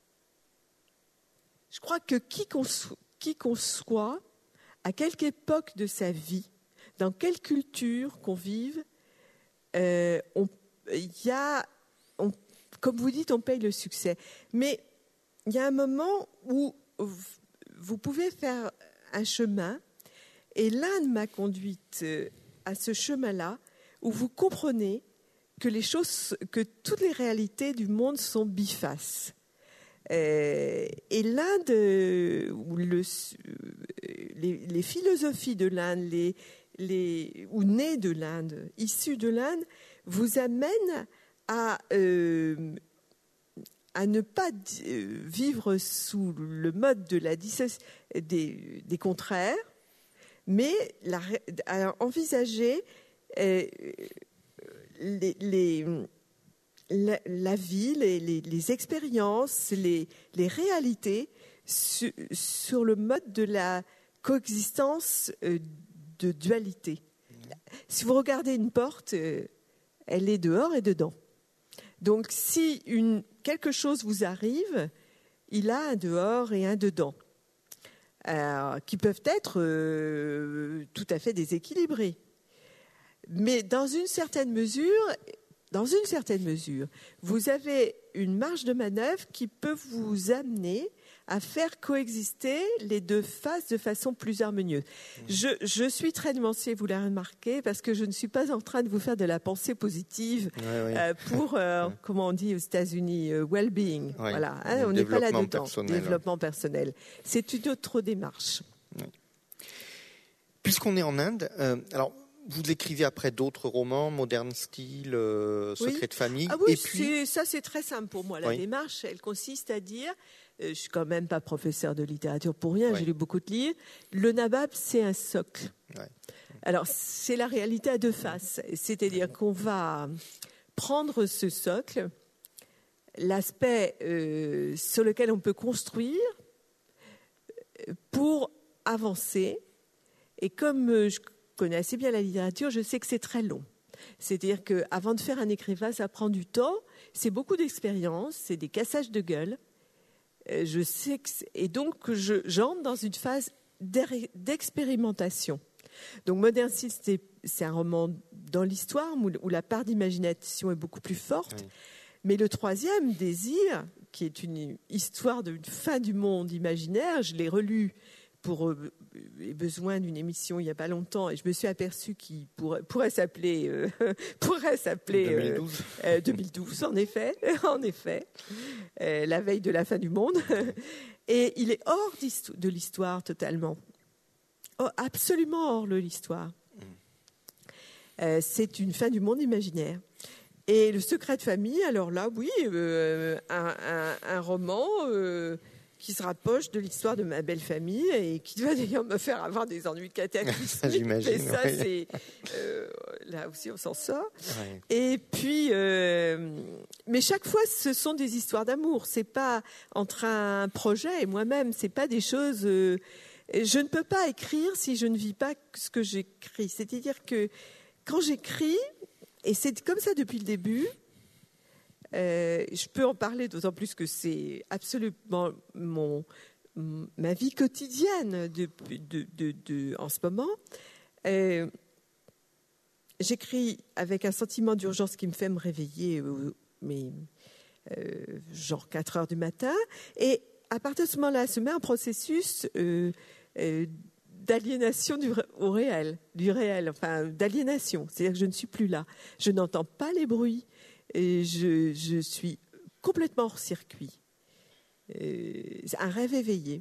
Je crois que qui qu'on, qui qu'on soit, à quelque époque de sa vie, dans quelle culture qu'on vive, euh, on, y a, on, comme vous dites, on paye le succès. Mais il y a un moment où vous pouvez faire un chemin. Et l'Inde m'a conduite à ce chemin-là où vous comprenez que les choses, que toutes les réalités du monde sont bifaces. Euh, et l'Inde, ou le, les, les philosophies de l'Inde, les, les, ou nées de l'Inde, issues de l'Inde, vous amènent à, euh, à ne pas vivre sous le mode de la dissoci- des, des contraires, mais la, à envisager euh, les, les, la, la vie, les, les, les expériences, les, les réalités su, sur le mode de la coexistence euh, de dualité. Mmh. Si vous regardez une porte, euh, elle est dehors et dedans. Donc si une, quelque chose vous arrive, il a un dehors et un dedans. Euh, qui peuvent être euh, tout à fait déséquilibrés. Mais dans une certaine mesure, dans une certaine mesure, vous avez une marge de manœuvre qui peut vous amener à faire coexister les deux faces de façon plus harmonieuse. Mmh. Je, je suis très nuancée, vous l'avez remarqué, parce que je ne suis pas en train de vous faire de la pensée positive ouais, ouais. Euh, pour, euh, ouais. comment on dit aux États-Unis, euh, well-being. Ouais. Voilà, hein, on n'est pas là-dedans. Développement personnel. C'est une autre démarche. Ouais.
Puisqu'on est en Inde, euh, alors vous l'écrivez après d'autres romans, Modern Style, euh, Secret oui. de famille.
Ah oui,
et puis...
c'est, ça c'est très simple pour moi. La oui. démarche, elle consiste à dire, euh, je suis quand même pas professeur de littérature pour rien, oui. j'ai lu beaucoup de livres. Le nabab, c'est un socle. Oui. Alors c'est la réalité à deux faces, c'est-à-dire qu'on va prendre ce socle, l'aspect euh, sur lequel on peut construire pour avancer. Et comme euh, je connais assez bien la littérature, je sais que c'est très long. C'est-à-dire qu'avant de faire un écrivain, ça prend du temps, c'est beaucoup d'expérience, c'est des cassages de gueule. Euh, je sais que et donc, je, j'entre dans une phase d'expérimentation. Donc, Modern Style, c'est, c'est un roman dans l'histoire où, où la part d'imagination est beaucoup plus forte. Oui. Mais le troisième, Désir, qui est une histoire d'une fin du monde imaginaire, je l'ai relu pour euh, besoin d'une émission il n'y a pas longtemps et je me suis aperçue qu'il pourrait, pourrait s'appeler euh, pourrait s'appeler
deux mille douze.
Euh, deux mille douze en effet en effet euh, la veille de la fin du monde et il est hors de l'histoire totalement oh, absolument hors de l'histoire. Euh, c'est une fin du monde imaginaire. Et le secret de famille, alors là oui euh, un, un, un roman euh, qui se rapproche de l'histoire de ma belle famille et qui va d'ailleurs me faire avoir des ennuis cataclysmiques.
J'imagine.
Et ça,
oui.
c'est euh, là aussi on s'en sort.
Oui.
Et puis, euh, mais chaque fois, ce sont des histoires d'amour. C'est pas entre un projet et moi-même. C'est pas des choses. Euh, je ne peux pas écrire si je ne vis pas ce que j'écris. C'est-à-dire que quand j'écris, et c'est comme ça depuis le début. Euh, je peux en parler d'autant plus que c'est absolument mon, ma vie quotidienne de, de, de, de, en ce moment. Euh, j'écris avec un sentiment d'urgence qui me fait me réveiller, euh, mais, euh, genre quatre heures du matin. Et à partir de ce moment-là, se met un processus euh, euh, d'aliénation du, au réel, du réel, enfin d'aliénation. C'est-à-dire que je ne suis plus là. Je n'entends pas les bruits. Et je, je suis complètement hors circuit. Euh, c'est un rêve éveillé.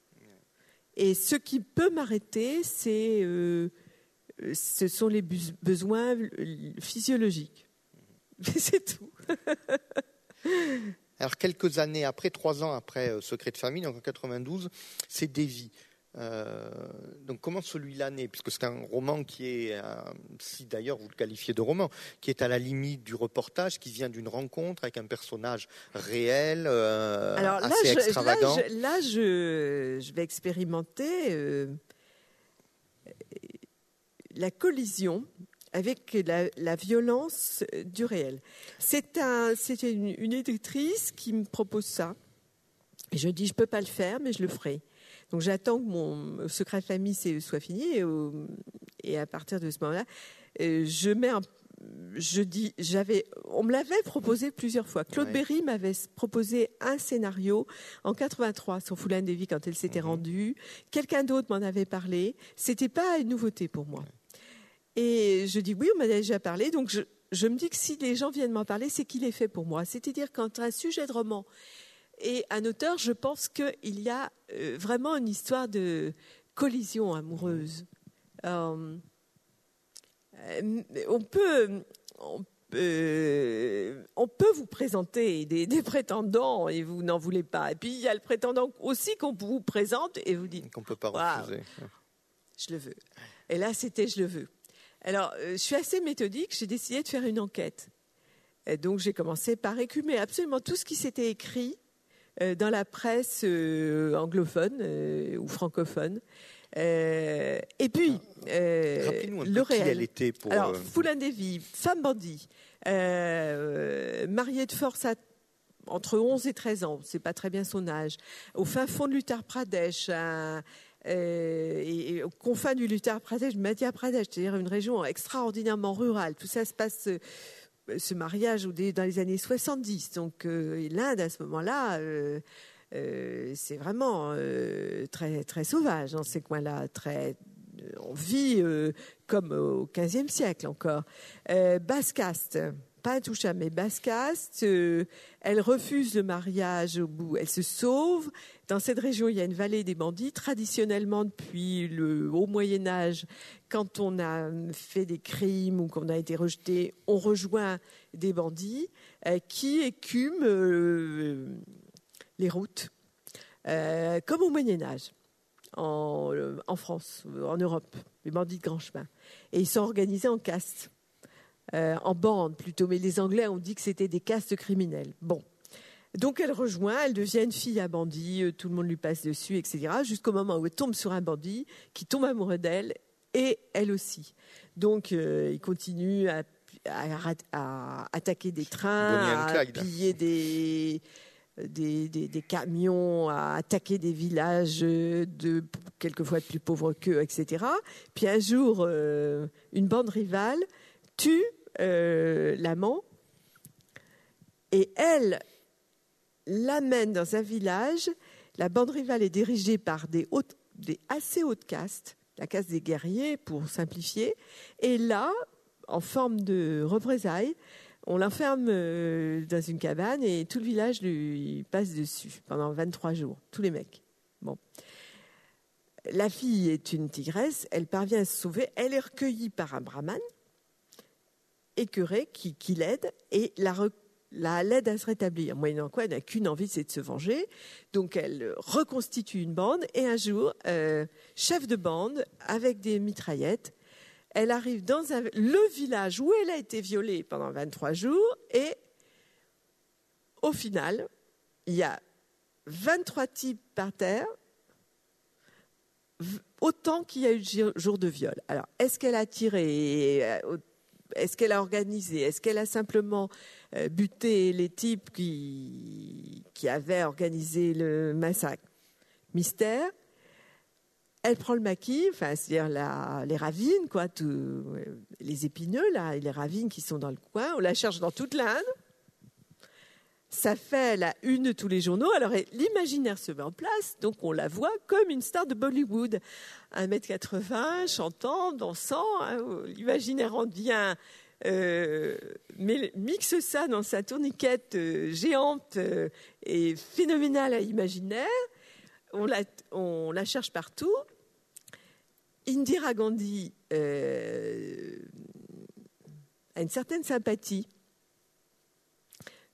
Et ce qui peut m'arrêter, c'est, euh, ce sont les bu- besoins physiologiques. C'est tout.
Alors, quelques années après, trois ans après euh, Secret de famille, donc en quatre-vingt-douze, c'est Davy. Euh, donc comment celui-là naît, puisque c'est un roman qui est, euh, si d'ailleurs vous le qualifiez de roman, qui est à la limite du reportage, qui vient d'une rencontre avec un personnage réel, euh,
Alors là,
assez
je,
extravagant.
Là, je, là, je, je vais expérimenter euh, la collision avec la, la violence du réel. C'est un, c'est une, une éditrice qui me propose ça. Et je dis, je ne peux pas le faire, mais je le ferai. Donc j'attends que mon secret de famille soit fini et, et à partir de ce moment-là, je mets un, je dis, j'avais, on me l'avait proposé plusieurs fois. Claude ouais. Berry m'avait proposé un scénario en quatre-vingt-trois sur Foulaine Davy quand elle s'était mm-hmm. rendue. Quelqu'un d'autre m'en avait parlé. C'était pas une nouveauté pour moi. Ouais. Et je dis oui, on m'en a déjà parlé. Donc je, je me dis que si les gens viennent m'en parler, c'est qu'il est fait pour moi. C'est-à-dire quand un sujet de roman et un auteur, je pense qu'il y a euh, vraiment une histoire de collision amoureuse. Euh, euh, on peut, on peut, on peut vous présenter des, des prétendants et vous n'en voulez pas. Et puis il y a le prétendant aussi qu'on vous présente et vous dites
qu'on peut pas refuser.
Wow, je le veux. Et là, c'était je le veux. Alors, euh, je suis assez méthodique. J'ai décidé de faire une enquête. Et donc, j'ai commencé par écumer absolument tout ce qui s'était écrit dans la presse euh, anglophone euh, ou francophone. Euh, et puis, euh,
rappelez-nous un
le
peu
réel.
Qui elle était pour...
Alors, Foulaine Davy, femme bandit, euh, mariée de force à, entre onze et treize ans, c'est pas très bien son âge, au fin fond de l'Uttar Pradesh, un, euh, et, et aux confins du l'Uttar Pradesh, Madhya Pradesh, c'est-à-dire une région extraordinairement rurale. Tout ça se passe... Euh, ce mariage dans les années soixante-dix. Donc euh, l'Inde, à ce moment-là, euh, euh, c'est vraiment euh, très, très sauvage dans ces coins-là. Très, on vit euh, comme au quinzième siècle encore. Euh, basse caste, pas intouchable, mais basse caste. Euh, elle refuse le mariage au bout. Elle se sauve. Dans cette région, il y a une vallée des bandits. Traditionnellement, depuis le haut Moyen-Âge, quand on a fait des crimes ou qu'on a été rejeté, on rejoint des bandits euh, qui écument euh, les routes, euh, comme au Moyen-Âge, en, euh, en France, en Europe, les bandits de grand chemin. Et ils sont organisés en castes, euh, en bandes plutôt. Mais les Anglais ont dit que c'était des castes criminelles. Bon. Donc elle rejoint, elle devient une fille à bandit, euh, tout le monde lui passe dessus, et cetera, jusqu'au moment où elle tombe sur un bandit qui tombe amoureux d'elle, et elle aussi. Donc euh, il continue à, à, à attaquer des trains, à piller des, des, des, des camions, à attaquer des villages de quelquefois de plus pauvres qu'eux, et cetera. Puis un jour, euh, une bande rivale tue euh, l'amant, et elle l'amène dans un village. La bande rivale est dirigée par des, hautes, des assez hautes castes, la caste des guerriers pour simplifier. Et là, en forme de représailles, on l'enferme dans une cabane et tout le village lui passe dessus pendant vingt-trois jours, tous les mecs. Bon. La fille est une tigresse, elle parvient à se sauver, elle est recueillie par un brahman écœuré qui, qui l'aide et la recueille. La l'aide à se rétablir, moyennant quoi elle n'a qu'une envie, c'est de se venger. Donc elle reconstitue une bande et un jour, euh, chef de bande avec des mitraillettes, elle arrive dans un, le village où elle a été violée pendant vingt-trois jours et au final, il y a vingt-trois types par terre, autant qu'il y a eu de jours de viol. Alors, est-ce qu'elle a tiré ? Est-ce qu'elle a organisé ? Est-ce qu'elle a simplement euh, buté les types qui, qui avaient organisé le massacre ? Mystère. Elle prend le maquis, enfin, c'est-à-dire la, les ravines, quoi, tout, les épineux, là, et les ravines qui sont dans le coin. On la cherche dans toute l'Inde. Ça fait la une de tous les journaux. Alors, l'imaginaire se met en place, donc on la voit comme une star de Bollywood. un mètre quatre-vingts, chantant, dansant. Hein, l'imaginaire en devient... Euh, mais mixe ça dans sa tourniquette euh, géante euh, et phénoménale à imaginaire. On la, on la cherche partout. Indira Gandhi euh, a une certaine sympathie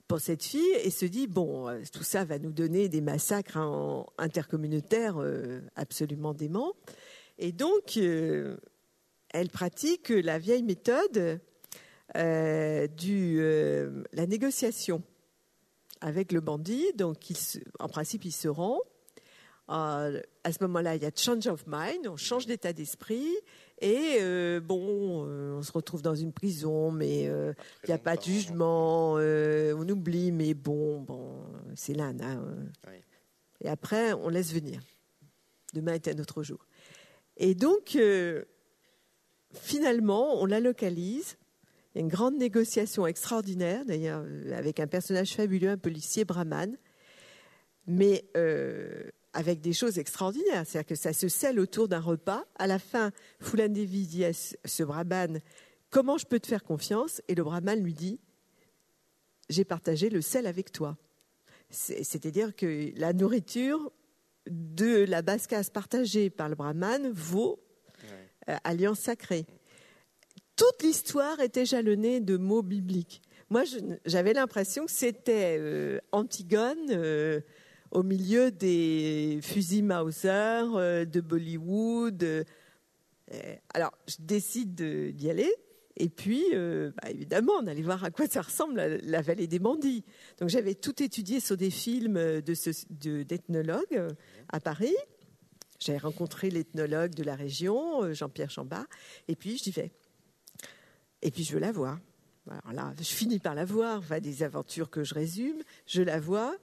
pour cette fille et se dit, bon, euh, tout ça va nous donner des massacres en, intercommunautaires euh, absolument déments. Et donc, euh, elle pratique la vieille méthode euh, de euh, la négociation avec le bandit. Donc, il se, en principe, il se rend. Euh, à ce moment-là, il y a change of mind, on change d'état d'esprit. Et euh, bon, euh, on se retrouve dans une prison, mais euh, il n'y a pas de jugement, euh, on oublie, mais bon, bon c'est l'Inde. Hein. Oui. Et après, on laisse venir. Demain est un autre jour. Et donc, euh, finalement, on la localise. Il y a une grande négociation extraordinaire, d'ailleurs, avec un personnage fabuleux, un policier brahman, mais euh, avec des choses extraordinaires. C'est-à-dire que ça se scelle autour d'un repas. À la fin, Phoolan Devi dit à ce brahman, « Comment je peux te faire confiance ?» Et le brahman lui dit, « J'ai partagé le sel avec toi. » C'est-à-dire que la nourriture de la basse caste partagée par le brahman vaut euh, alliance sacrée. Toute l'histoire était jalonnée de mots bibliques. Moi, je, j'avais l'impression que c'était euh, Antigone euh, au milieu des fusils Mauser, euh, de Bollywood. Euh, alors, je décide de, d'y aller. Et puis, euh, bah, évidemment, on allait voir à quoi ça ressemble la, la vallée des bandits. Donc, j'avais tout étudié sur des films de ce, de, d'ethnologues euh, à Paris. J'avais rencontré l'ethnologue de la région, euh, Jean-Pierre Chambard. Et puis, je disais, et puis je veux la voir. Alors là, je finis par la voir. Enfin, des aventures que je résume. Je la vois.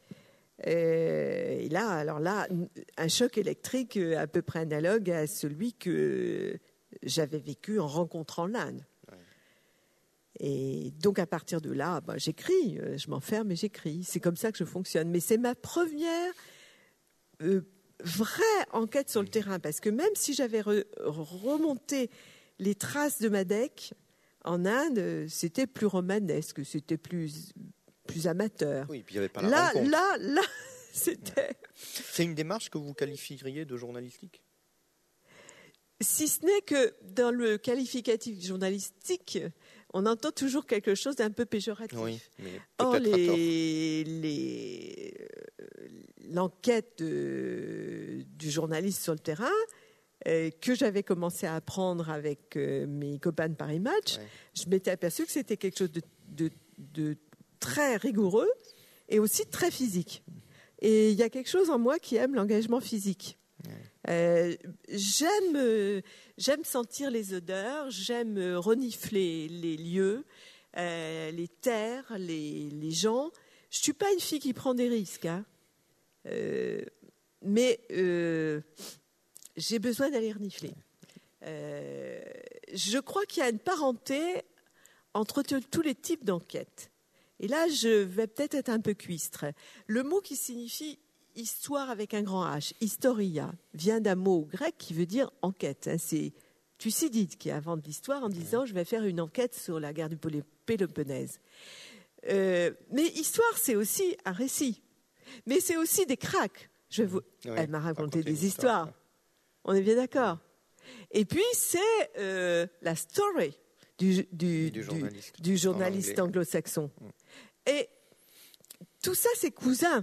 Et là, alors là, un choc électrique à peu près analogue à celui que j'avais vécu en rencontrant l'Inde. Ouais. Et donc, à partir de là, bah, j'écris. Je m'enferme et j'écris. C'est comme ça que je fonctionne. Mais c'est ma première euh, vraie enquête sur le terrain. Parce que même si j'avais re- remonté les traces de Madec, en Inde, c'était plus romanesque, c'était plus, plus amateur.
Oui, puis il n'y avait pas la
là,
rencontre.
Là, là, c'était...
C'est une démarche que vous qualifieriez de journalistique ?
Si ce n'est que dans le qualificatif journalistique, on entend toujours quelque chose d'un peu péjoratif.
Oui, mais
Or,
peut-être
les, les, l'enquête de, du journaliste sur le terrain, euh, que j'avais commencé à apprendre avec euh, mes copains de Paris Match, ouais. Je m'étais aperçue que c'était quelque chose de, de, de très rigoureux et aussi très physique. Et il y a quelque chose en moi qui aime l'engagement physique. Euh, j'aime, euh, j'aime sentir les odeurs, j'aime euh, renifler les lieux, euh, les terres, les, les gens. Je ne suis pas une fille qui prend des risques, hein. euh, mais euh, j'ai besoin d'aller renifler. Euh, je crois qu'il y a une parenté entre t- tous les types d'enquêtes. Et là, je vais peut-être être un peu cuistre. Le mot qui signifie histoire avec un grand H, historia, vient d'un mot grec qui veut dire enquête. C'est Thucydide qui invente l'histoire en disant « je vais faire une enquête sur la guerre du Péloponnèse ». Euh, mais histoire, c'est aussi un récit. Mais c'est aussi des cracks. Je vous... oui, Elle m'a raconté des histoires. histoires. On est bien d'accord. Et puis, c'est euh, la story du, du, du journaliste, du, du journaliste anglo-saxon. Mm. Et tout ça, c'est cousin.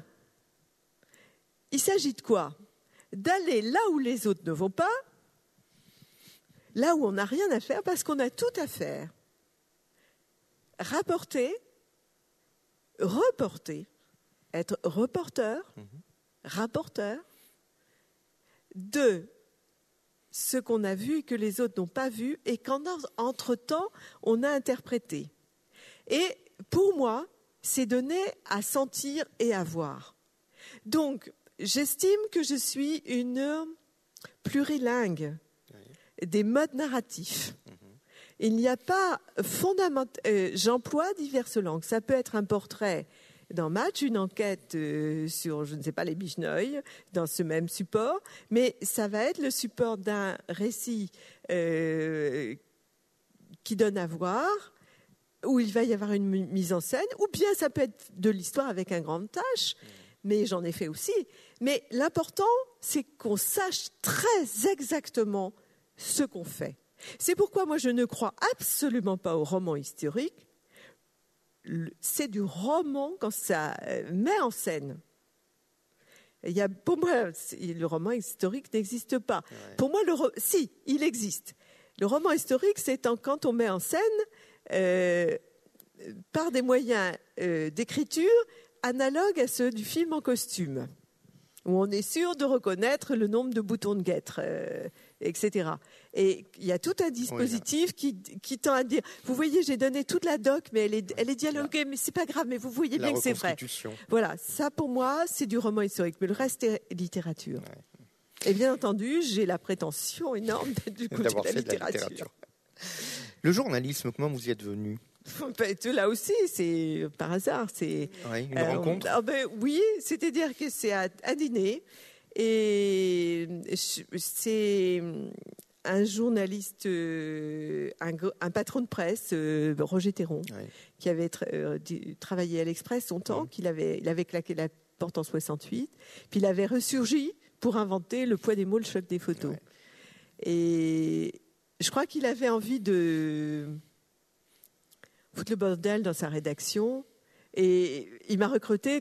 Il s'agit de quoi ? D'aller là où les autres ne vont pas, là où on n'a rien à faire, parce qu'on a tout à faire. Rapporter, reporter, être reporter, mmh. rapporteur de ce qu'on a vu et que les autres n'ont pas vu et qu'entre-temps, on a interprété. Et pour moi, c'est donné à sentir et à voir. Donc, j'estime que je suis une plurilingue oui. des modes narratifs. Mmh. Il n'y a pas fondamental. Euh, j'emploie diverses langues. Ça peut être un portrait dans Match, une enquête euh, sur, je ne sais pas, les Bichnoi, dans ce même support, mais ça va être le support d'un récit euh, qui donne à voir, où il va y avoir une mise en scène, ou bien ça peut être de l'histoire avec un grand H, mmh. mais j'en ai fait aussi. Mais l'important, c'est qu'on sache très exactement ce qu'on fait. C'est pourquoi moi, je ne crois absolument pas au roman historique. c'est du roman quand ça met en scène. Il y a, pour moi, le roman historique n'existe pas. Ouais. Pour moi, le si, il existe. Le roman historique, c'est quand on met en scène, euh, par des moyens euh, d'écriture analogues à ceux du film en costume, où on est sûr de reconnaître le nombre de boutons de guêtre, euh, et cetera. Et il y a tout un dispositif oui, qui, qui tend à dire, vous voyez, j'ai donné toute la doc, mais elle est, elle est dialoguée, mais c'est pas grave, mais vous voyez bien que c'est vrai. Voilà, ça pour moi, c'est du roman historique, mais le reste est littérature. Ouais. Et bien entendu, j'ai la prétention énorme d'être du côté de la littérature. de la littérature.
Le journalisme, comment vous y êtes venu ?
Là aussi, c'est par hasard. C'est
oui, une euh, rencontre.
Ah ben, oui, c'est-à-dire que c'est à, à dîner et c'est un journaliste, euh, un, un patron de presse, euh, Roger Théron, oui. qui avait tra- euh, travaillé à l'Express longtemps, mmh. qu'il avait, il avait claqué la porte en soixante-huit, puis il avait ressurgi pour inventer le poids des mots, le choc des photos. Oui. Et je crois qu'il avait envie de foutre le bordel dans sa rédaction et il m'a recruté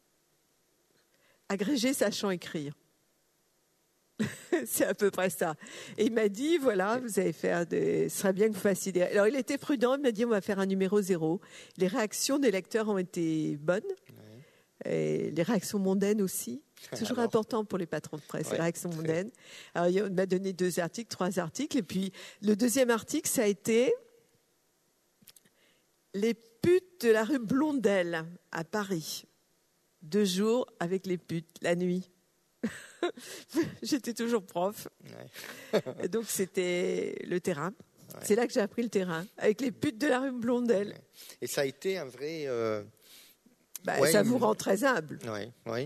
agrégé sachant écrire. C'est à peu près ça. Et il m'a dit, voilà, vous allez faire des... ce serait bien que vous fassiez des... Alors il était prudent, il m'a dit, on va faire un numéro zéro. Les réactions des lecteurs ont été bonnes. Ouais. Et les réactions mondaines aussi. C'est toujours Alors... important pour les patrons de presse, ouais. les réactions mondaines. Alors il m'a donné deux articles, trois articles. Et puis le deuxième article, ça a été les putes de la rue Blondel à Paris. Deux jours avec les putes, la nuit. J'étais toujours prof. Ouais. Et donc, c'était le terrain. Ouais. C'est là que j'ai appris le terrain, avec les putes de la rue Blondel.
Ouais. Et ça a été un vrai... Euh...
Bah, ouais, ça une... vous rend très humble.
Ouais. Ouais.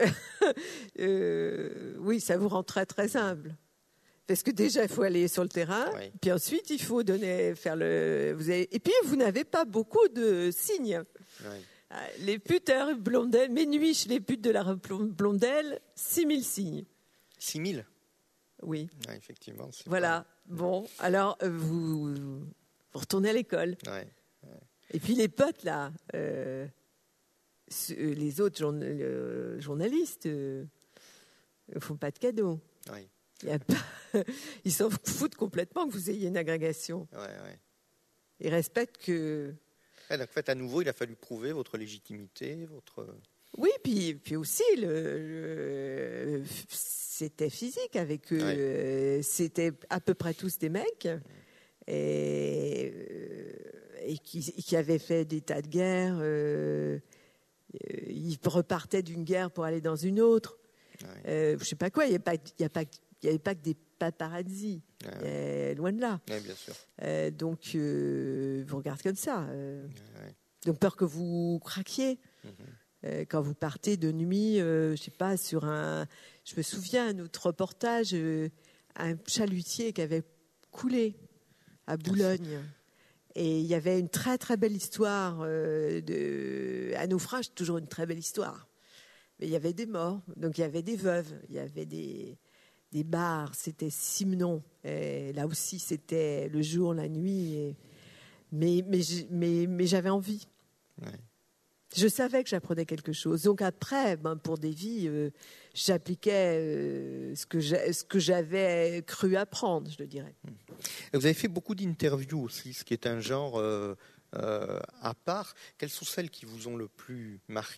euh, oui, ça vous rend très, très humble. Parce que déjà, il faut aller sur le terrain, ouais. puis ensuite, il faut donner, faire le... Vous avez... Et puis, vous n'avez pas beaucoup de signes. Ouais. Les putes de la rue Blondel, mes nuits chez les putes de la rue Blondel, six mille signes.
six mille
Oui.
Ouais, effectivement.
Voilà. Pas... Bon, alors, euh, vous, vous retournez à l'école.
Ouais. Ouais.
Et puis les potes, là, euh, les autres journa- euh, journalistes ne euh, font pas de cadeaux.
Ouais.
Y a pas... Ils s'en foutent complètement que vous ayez une agrégation.
Ouais, ouais.
Ils respectent que...
Ouais, donc, en fait, à nouveau, il a fallu prouver votre légitimité, votre...
Oui, puis, puis aussi, le, le, c'était physique avec eux. Ouais. C'était à peu près tous des mecs et, et qui, qui avaient fait des tas de guerres. Euh, ils repartaient d'une guerre pour aller dans une autre. Ouais. Euh, je ne sais pas quoi, il n'y a pas, il y a pas, il y avait pas que des paparazzi. Ouais, ouais. Loin de là.
Ouais, bien sûr.
Euh, donc, euh, vous regardez comme ça. Euh,
ouais, ouais.
Donc, peur que vous craquiez. Mm-hmm. Euh, quand vous partez de nuit, euh, je sais pas, sur un... Je me souviens, un autre reportage, euh, un chalutier qui avait coulé à Boulogne. Et il y avait une très, très belle histoire. Euh, de... Un naufrage, toujours une très belle histoire. Mais il y avait des morts, donc il y avait des veuves, il y avait des... des bars, c'était Simon. Et là aussi, c'était le jour, la nuit. Et... Mais, mais, mais, mais j'avais envie. Ouais. Je savais que j'apprenais quelque chose. Donc après, ben, pour des vies, euh, j'appliquais euh, ce, que ce que j'avais cru apprendre, je le dirais.
Vous avez fait beaucoup d'interviews aussi, ce qui est un genre euh, euh, à part. Quelles sont celles qui vous ont le plus marqué ?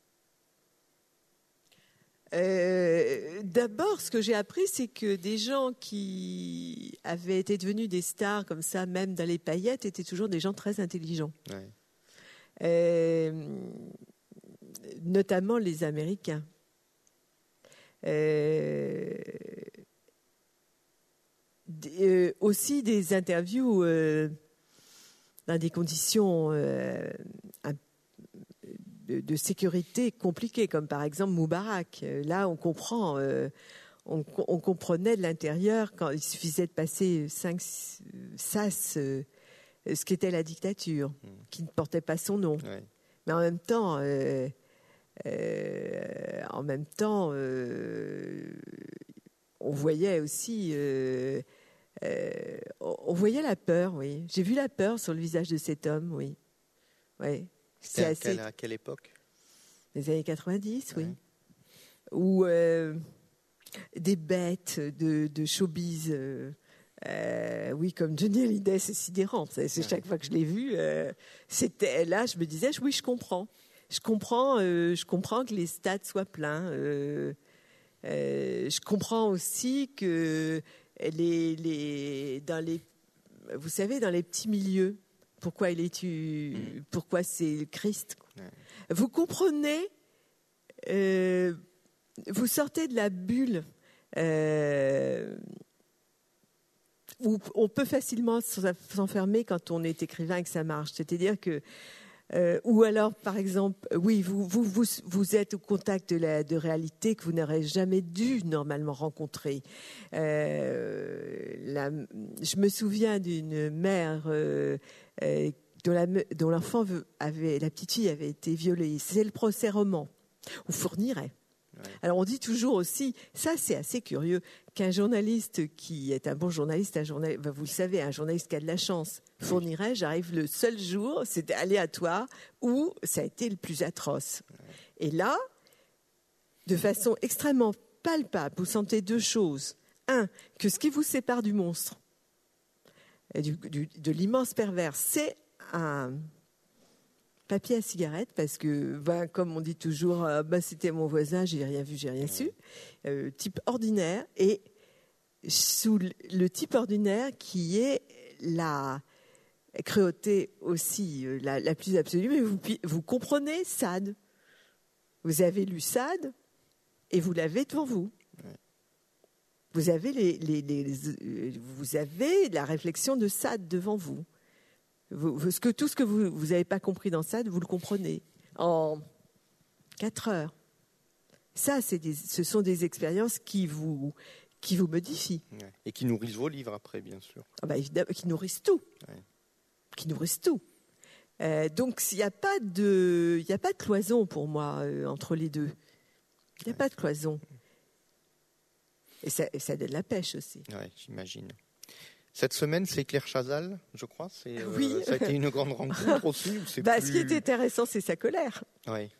Euh, d'abord, ce que j'ai appris, c'est que des gens qui avaient été devenus des stars comme ça, même dans les paillettes, étaient toujours des gens très intelligents. Ouais. Euh, notamment les Américains. Euh, d- euh, aussi des interviews euh, dans des conditions euh, un De, de sécurité compliquées, comme par exemple Moubarak. Là, on comprend, euh, on, on comprenait de l'intérieur quand il suffisait de passer cinq sas, euh, ce qu'était la dictature, mmh. qui ne portait pas son nom. Ouais. Mais en même temps, euh, euh, en même temps, euh, on voyait aussi, euh, euh, on voyait la peur. Oui, j'ai vu la peur sur le visage de cet homme. Oui. Ouais.
C'était à, assez... quelle, à quelle époque?
Les années quatre-vingt-dix, ouais. Oui. Où euh, des bêtes de, de showbiz, euh, euh, oui, comme Johnny Hallyday, c'est sidérant. C'est, c'est chaque fois que je l'ai vu, euh, c'était là, je me disais, oui, je comprends. Je comprends, euh, je comprends que les stades soient pleins. Euh, euh, je comprends aussi que les, les, dans les, vous savez, dans les petits milieux, pourquoi il est tu, mmh. pourquoi c'est le Christ. Ouais. Vous comprenez. Euh, Vous sortez de la bulle euh, où on peut facilement s'enfermer quand on est écrivain et que ça marche. C'est-à-dire que, euh, ou alors, par exemple, oui, vous, vous, vous, vous êtes au contact de, la, de réalité que vous n'aurez jamais dû normalement rencontrer. Euh, la, je me souviens d'une mère euh, euh, dont, la, dont l'enfant avait, la petite fille avait été violée. C'est le procès roman, ou Fourniret. Alors on dit toujours aussi, ça c'est assez curieux, qu'un journaliste qui est un bon journaliste, un journaliste, vous le savez, un journaliste qui a de la chance, oui. Fourniret, j'arrive le seul jour, c'était aléatoire, où ça a été le plus atroce. Ouais. Et là, de façon extrêmement palpable, vous sentez deux choses. Un, que ce qui vous sépare du monstre, du, du, de l'immense pervers, c'est un... papier à cigarette, parce que, ben, comme on dit toujours, euh, ben, c'était mon voisin, j'ai rien vu, j'ai rien su. Euh, type ordinaire, et sous le, le type ordinaire qui est la cruauté aussi, euh, la, la plus absolue. Mais vous, vous comprenez Sade. Vous avez lu Sade et vous l'avez devant vous. Vous avez, les, les, les, les, vous avez la réflexion de Sade devant vous. Vous, ce que, tout ce que vous n'avez pas compris dans Sade, vous le comprenez en quatre heures. Ça, c'est des, ce sont des expériences qui vous, qui vous modifient.
Ouais. Et qui nourrissent vos livres après, bien sûr.
Ah bah, évidemment, qui nourrissent tout. Ouais. Qui nourrissent tout. Euh, donc, il n'y a pas de, il n'y a pas de cloison pour moi euh, entre les deux. Il n'y a ouais. pas de cloison. Et ça, et ça donne la pêche aussi.
Oui, j'imagine. Cette semaine, c'est Claire Chazal, je crois. C'est, euh,
oui.
Ça a été une grande rencontre aussi. Ou c'est
bah,
plus...
Ce qui est intéressant, c'est sa colère.
Oui.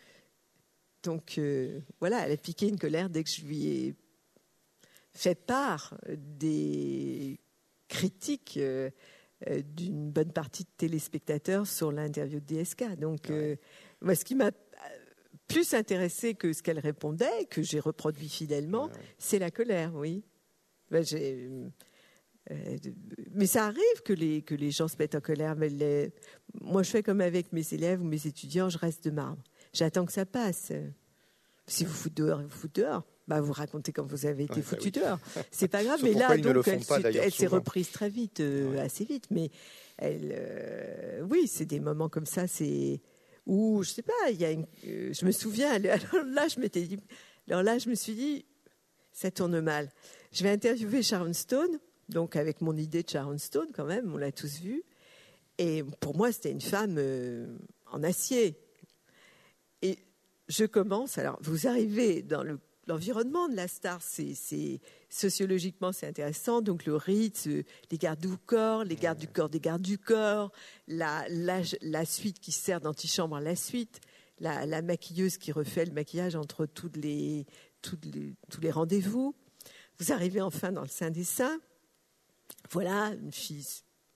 Donc, euh, voilà, elle a piqué une colère dès que je lui ai fait part des critiques euh, euh, d'une bonne partie de téléspectateurs sur l'interview de D S K. Donc, ouais. euh, moi, ce qui m'a plus intéressé que ce qu'elle répondait, que j'ai reproduit fidèlement, ouais. c'est la colère, oui. Ben, j'ai... Euh, mais ça arrive que les, que les gens se mettent en colère. Mais les... Moi, je fais comme avec mes élèves ou mes étudiants, je reste de marbre. J'attends que ça passe. Si vous foutez dehors, vous foutez dehors. Bah, vous racontez quand vous avez été ouais, foutu bah oui. dehors. C'est pas grave. Mais là, donc, elle, pas, elle s'est reprise très vite, euh, ouais. assez vite. Mais elle, euh, oui, c'est des moments comme ça. C'est où je sais pas. Il y a une, euh, je me souviens. Alors là, je m'étais dit. Alors là, je me suis dit, ça tourne mal. Je vais interviewer Sharon Stone. Donc, avec mon idée de Sharon Stone, quand même, on l'a tous vu. Et pour moi, c'était une femme euh, en acier. Et je commence. Alors, vous arrivez dans le, l'environnement de la star, c'est, c'est, sociologiquement, c'est intéressant. Donc, le rite, les gardes du corps, les gardes du corps des gardes du corps, la, la, la suite qui sert d'antichambre à la suite, la, la maquilleuse qui refait le maquillage entre toutes les, toutes les, tous les rendez-vous. Vous arrivez enfin dans le Saint des Saints. Voilà, une fille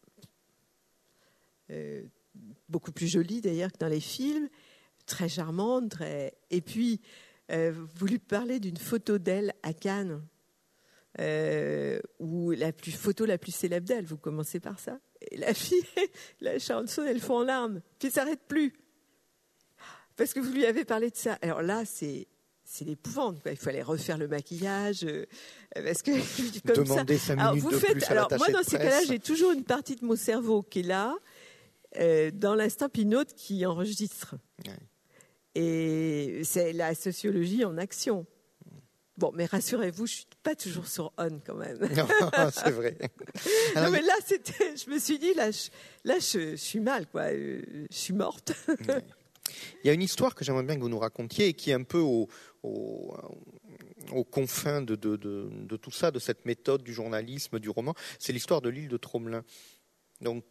euh, beaucoup plus jolie d'ailleurs que dans les films, très charmante, très... et puis euh, vous lui parlez d'une photo d'elle à Cannes, euh, où la plus, photo la plus célèbre d'elle, vous commencez par ça, et la fille, la chanson, elle fond en larmes, puis elle ne s'arrête plus, parce que vous lui avez parlé de ça. Alors là, c'est... c'est l'épouvante, quoi. Il fallait refaire le maquillage, euh, parce que comme
demander
ça.
cinq minutes
vous
de
faites,
plus à
alors
l'attaché
moi, dans
de
ces
presse.
cas-là, j'ai toujours une partie de mon cerveau qui est là, euh, dans l'instant, puis une autre qui enregistre. Ouais. Et c'est la sociologie en action. Bon, mais rassurez-vous, je suis pas toujours sur on quand même.
Non, c'est vrai. Alors,
non, mais là, c'était, je me suis dit, là, je, là, je, je suis mal, quoi. Je suis morte.
Ouais. Il y a une histoire que j'aimerais bien que vous nous racontiez et qui est un peu au, au, aux confins de, de, de, de tout ça, de cette méthode du journalisme, du roman. C'est l'histoire de l'île de Tromelin. Donc,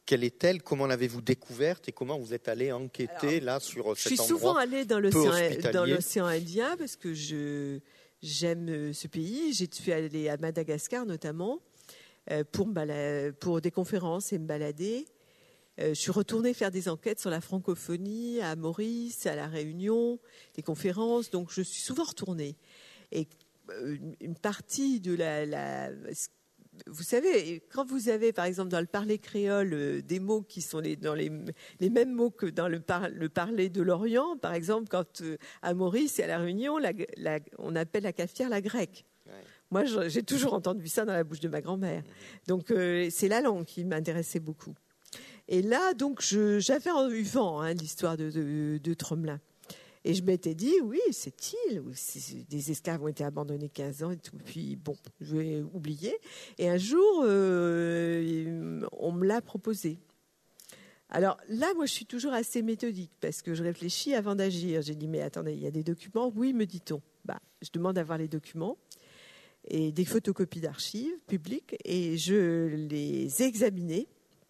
quelle est-elle? Comment l'avez-vous découverte et comment vous êtes allé enquêter Alors, là sur cet endroit?
Je suis souvent allée dans l'océan, dans l'océan Indien parce que je, j'aime ce pays. J'y suis allée à Madagascar notamment pour, me balader, pour des conférences et me balader. Je suis retournée faire des enquêtes sur la francophonie à Maurice, à La Réunion, des conférences. Donc je suis souvent retournée. Et une partie de la... la Vous savez, quand vous avez, par exemple, dans le parler créole, euh, des mots qui sont les, dans les, les mêmes mots que dans le, par, le parler de l'Orient, par exemple, quand euh, à Maurice et à La Réunion, la, la, on appelle la cafetière la grecque. Ouais. Moi, j'ai toujours entendu ça dans la bouche de ma grand-mère. Mmh. Donc, euh, c'est la langue qui m'intéressait beaucoup. Et là, donc, je, j'avais eu vent hein, l'histoire de, de, de Tromelin. Et je m'étais dit, oui, cette île où des esclaves ont été abandonnés quinze ans et tout. Puis, bon, je vais oublier. Et un jour, euh, on me l'a proposé. Alors là, moi, je suis toujours assez méthodique parce que je réfléchis avant d'agir. J'ai dit, mais attendez, il y a des documents? Oui, me dit-on. Bah, je demande à voir les documents et des photocopies d'archives publiques et je les ai examinées.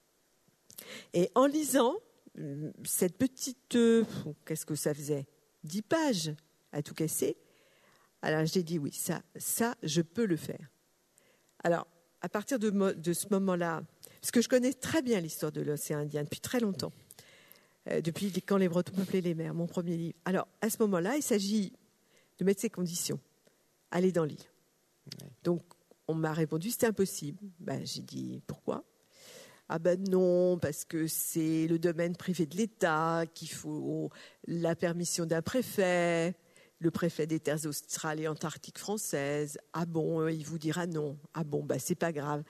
Et en lisant cette petite... Euh, qu'est-ce que ça faisait? dix pages à tout casser. Alors j'ai dit oui, ça, ça, je peux le faire. Alors, à partir de, mo- de ce moment-là, parce que je connais très bien l'histoire de l'océan Indien depuis très longtemps, euh, depuis quand les Bretons peuplaient les mers, mon premier livre. Alors, à ce moment-là, il s'agit de mettre ces conditions. Aller dans l'île. Ouais. Donc, on m'a répondu, c'était impossible. Ben, j'ai dit, pourquoi ? Ah ben non, parce que c'est le domaine privé de l'État, qu'il faut la permission d'un préfet, le préfet des terres australes et antarctiques françaises. Ah bon, il vous dira non. Ah bon, bah c'est pas grave.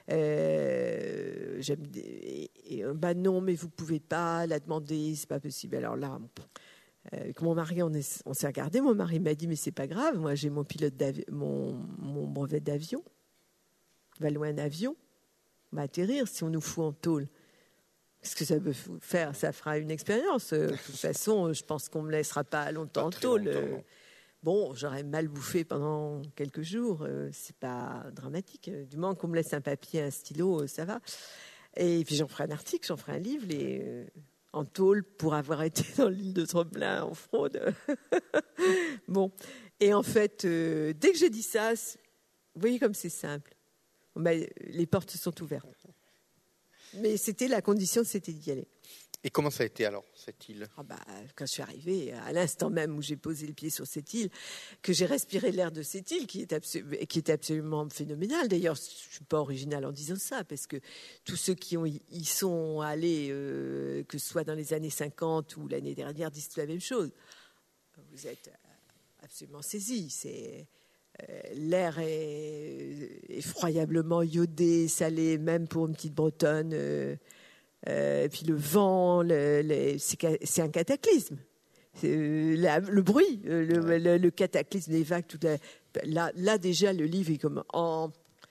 Euh, j'aime, et, et, bah non, mais vous pouvez pas la demander, c'est pas possible. Alors là, euh, avec mon mari, on, est, on s'est regardé. Mon mari m'a dit mais c'est pas grave. Moi, j'ai mon pilote d'avion, mon, mon brevet d'avion, va loin d'avion. On va atterrir si on nous fout en tôle. Qu'est-ce que ça veut faire? Ça fera une expérience. De toute façon, je pense qu'on ne me laissera pas longtemps en tôle. Longtemps, bon, j'aurais mal bouffé pendant quelques jours. C'est pas dramatique. Du moment qu'on me laisse un papier, un stylo, ça va. Et puis j'en ferai un article, j'en ferai un livre les... en tôle pour avoir été dans l'île de Tromelin en fraude. Bon. Et en fait, euh, dès que j'ai dit ça, vous voyez comme c'est simple. Ben, les portes se sont ouvertes. Mais c'était la condition, c'était d'y aller.
Et comment ça a été alors, cette île?
Ah bah, quand je suis arrivée, à l'instant même où j'ai posé le pied sur cette île, que j'ai respiré l'air de cette île, qui est, absolu- qui est absolument phénoménale. D'ailleurs, je ne suis pas originale en disant ça, parce que tous ceux qui ont, y sont allés, euh, que ce soit dans les années cinquante ou l'année dernière, disent la même chose. Vous êtes absolument saisis. C'est... Euh, l'air est effroyablement iodé, salé, même pour une petite Bretonne. Euh, euh, et puis le vent, le, le, c'est, c'est un cataclysme. C'est, la, le bruit, le, ouais. le, le cataclysme des vagues. Toute la, là, là, déjà, le livre, il comme, en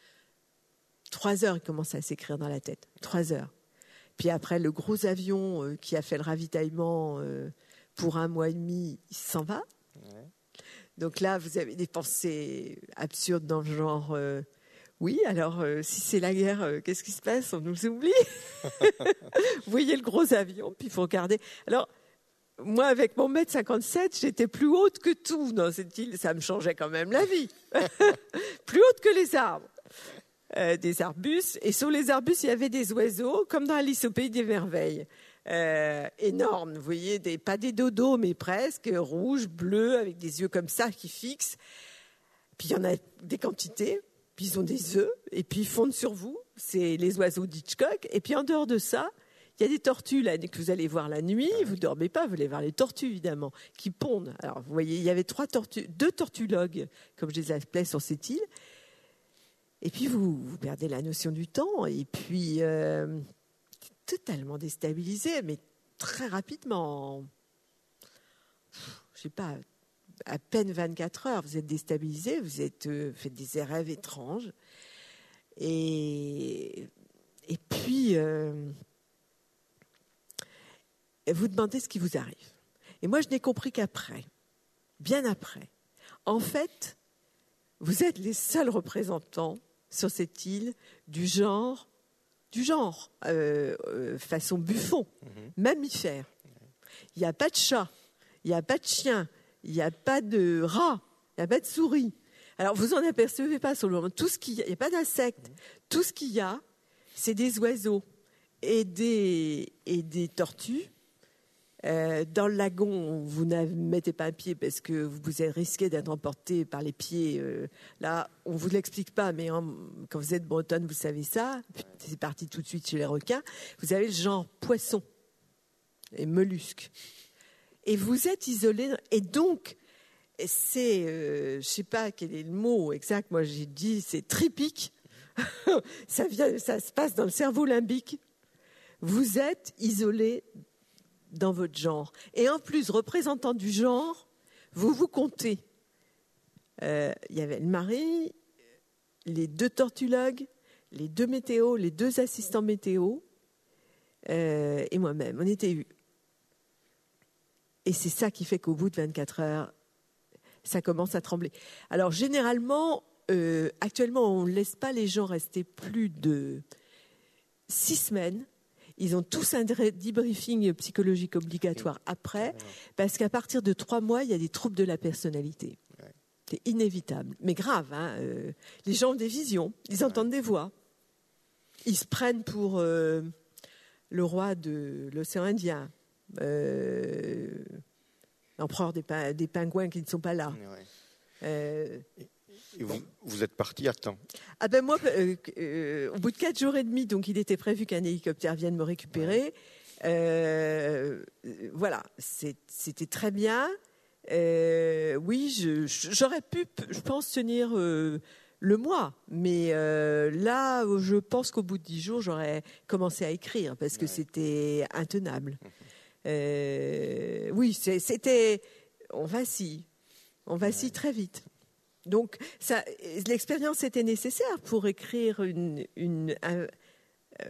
trois heures, il commence à s'écrire dans la tête. Trois heures. Puis après, le gros avion euh, qui a fait le ravitaillement euh, pour un mois et demi, il s'en va. Ouais. Donc là, vous avez des pensées absurdes dans le genre euh, oui, alors euh, si c'est la guerre, euh, qu'est-ce qui se passe? On nous oublie. Vous voyez le gros avion, puis il faut regarder. Alors, moi, avec mon mètre cinquante-sept, j'étais plus haute que tout dans cette île. Ça me changeait quand même la vie. Plus haute que les arbres. Euh, des arbustes. Et sur les arbustes, il y avait des oiseaux, comme dans Alice au pays des merveilles. Euh, énormes, vous voyez, des, pas des dodos, mais presque, rouges, bleus, avec des yeux comme ça qui fixent. Puis il y en a des quantités, puis ils ont des œufs, et puis ils fondent sur vous. C'est les oiseaux d'Hitchcock. Et puis en dehors de ça, il y a des tortues là, que vous allez voir la nuit. Vous ne dormez pas, vous allez voir les tortues, évidemment, qui pondent. Alors vous voyez, il y avait trois tortues, deux tortulogues, comme je les appelais, sur cette île. Et puis vous, vous perdez la notion du temps, et puis... Euh, totalement déstabilisé, mais très rapidement. Je sais pas, à peine vingt-quatre heures, vous êtes déstabilisé, vous êtes euh, faites des rêves étranges, et et puis euh, vous demandez ce qui vous arrive. Et moi, je n'ai compris qu'après, bien après. En fait, vous êtes les seuls représentants sur cette île du genre du genre, euh, euh, façon buffon, mm-hmm. mammifère. Il n'y a pas de chat, il n'y a pas de chien, il n'y a pas de rat, il n'y a pas de souris. Alors, vous en apercevez pas sur le moment. Tout ce qu'il y a, il n'y a pas d'insectes. Mm-hmm. Tout ce qu'il y a, c'est des oiseaux et des, et des tortues. Euh, dans le lagon, vous ne mettez pas un pied parce que vous êtes risqué d'être emporté par les pieds. Euh, là, on ne vous l'explique pas, mais en, quand vous êtes bretonne, vous savez ça. C'est parti tout de suite chez les requins. Vous avez le genre poisson et mollusques. Et vous êtes isolé. Et donc, c'est, euh, je ne sais pas quel est le mot exact, moi j'ai dit, c'est tripique. ça, vient, ça se passe dans le cerveau limbique. Vous êtes isolé dans votre genre. Et en plus, représentant du genre, vous vous comptez. Euh, il y avait le mari, les deux tortulogues, les deux météos, les deux assistants météo, euh, et moi-même. On était eu. Et c'est ça qui fait qu'au bout de vingt-quatre heures, ça commence à trembler. Alors, généralement, euh, actuellement, on ne laisse pas les gens rester plus de six semaines. Ils ont tous un debriefing psychologique obligatoire après, parce qu'à partir de trois mois, il y a des troubles de la personnalité. Ouais. C'est inévitable, mais grave. Hein, euh, les gens ont des visions, ils ouais. entendent des voix. Ils se prennent pour euh, le roi de l'océan Indien, euh, l'empereur des, pa- des pingouins qui ne sont pas là. Ouais. Euh,
Et vous, vous êtes parti à temps?
Ah ben moi, euh, euh, au bout de quatre jours et demi, donc il était prévu qu'un hélicoptère vienne me récupérer. Ouais. Euh, voilà, c'est, c'était très bien. Euh, oui, je, j'aurais pu, je pense, tenir euh, le mois, mais euh, là, je pense qu'au bout de dix jours, j'aurais commencé à écrire parce que ouais. c'était intenable. Euh, oui, c'est, c'était, on vacille, on vacille ouais. très vite. Donc, ça, l'expérience était nécessaire pour écrire une, une, un, euh,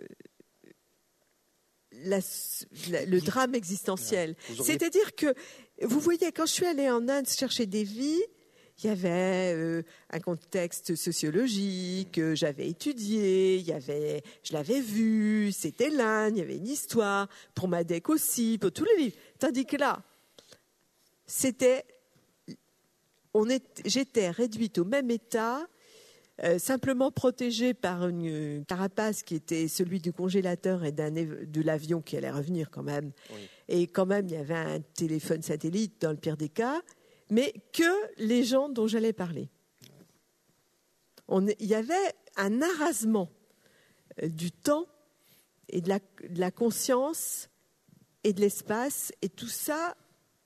la, la, le drame existentiel. Auriez... C'est-à-dire que, vous voyez, quand je suis allée en Inde chercher des vies, il y avait euh, un contexte sociologique, euh, j'avais étudié, il y avait, je l'avais vu, c'était l'Inde, il y avait une histoire, pour Madec aussi, pour tous les livres. Tandis que là, c'était... On est, j'étais réduite au même état, euh, simplement protégée par une, une carapace qui était celui du congélateur et d'un, de l'avion qui allait revenir quand même. Oui. Et quand même, il y avait un téléphone satellite dans le pire des cas, mais que les gens dont j'allais parler. On, il y avait un arasement euh, du temps et de la, de la conscience et de l'espace, et tout ça...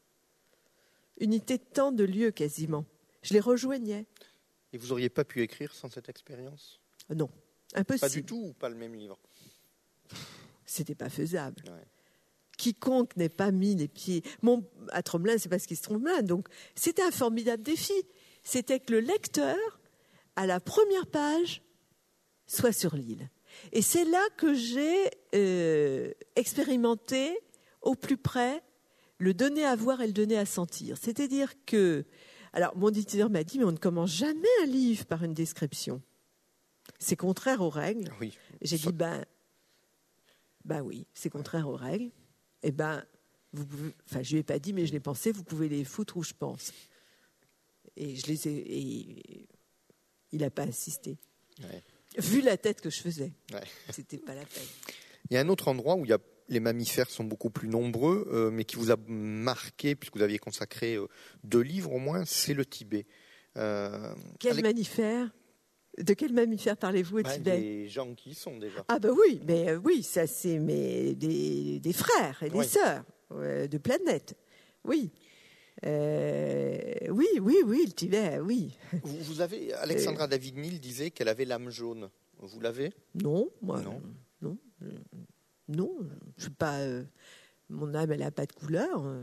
unité de temps, de lieu quasiment. Je les rejoignais.
Et vous n'auriez pas pu écrire sans cette expérience?
Non, impossible.
Pas du tout ou pas le même livre?
C'était pas faisable.
Ouais.
Quiconque n'ait pas mis les pieds... Mon, à Tromelin, c'est parce qu'il se Tromelin. Donc, c'était un formidable défi. C'était que le lecteur, à la première page, soit sur l'île. Et c'est là que j'ai euh, expérimenté au plus près le donner à voir et le donner à sentir. C'est-à-dire que... Alors, mon éditeur m'a dit, mais on ne commence jamais un livre par une description. C'est contraire aux règles.
Oui.
J'ai dit, ben, ben oui, c'est contraire aux règles. Eh ben, vous pouvez... Enfin, je lui ai pas dit, mais je l'ai pensé, vous pouvez les foutre où je pense. Et je les ai... Et il n'a pas insisté. Ouais. Vu la tête que je faisais. Ouais. C'était pas la peine.
Il y a un autre endroit où il y a... les mammifères sont beaucoup plus nombreux, euh, mais qui vous a marqué, puisque vous aviez consacré euh, deux livres au moins, c'est le Tibet.
Euh, quel avec... mammifère? De quel mammifère parlez-vous au
bah,
Tibet?
Des gens qui y sont déjà.
Ah ben bah oui, mais euh, oui, ça c'est mes, des, des frères et des oui. sœurs euh, de planète. Oui. Euh, oui, oui, oui, le Tibet, oui.
Vous, vous avez, Alexandra euh... David-Néel disait qu'elle avait l'âme jaune. Vous l'avez?
Non, moi, non. non. Non, je suis pas. Euh, mon âme, elle n'a pas de couleur. Euh,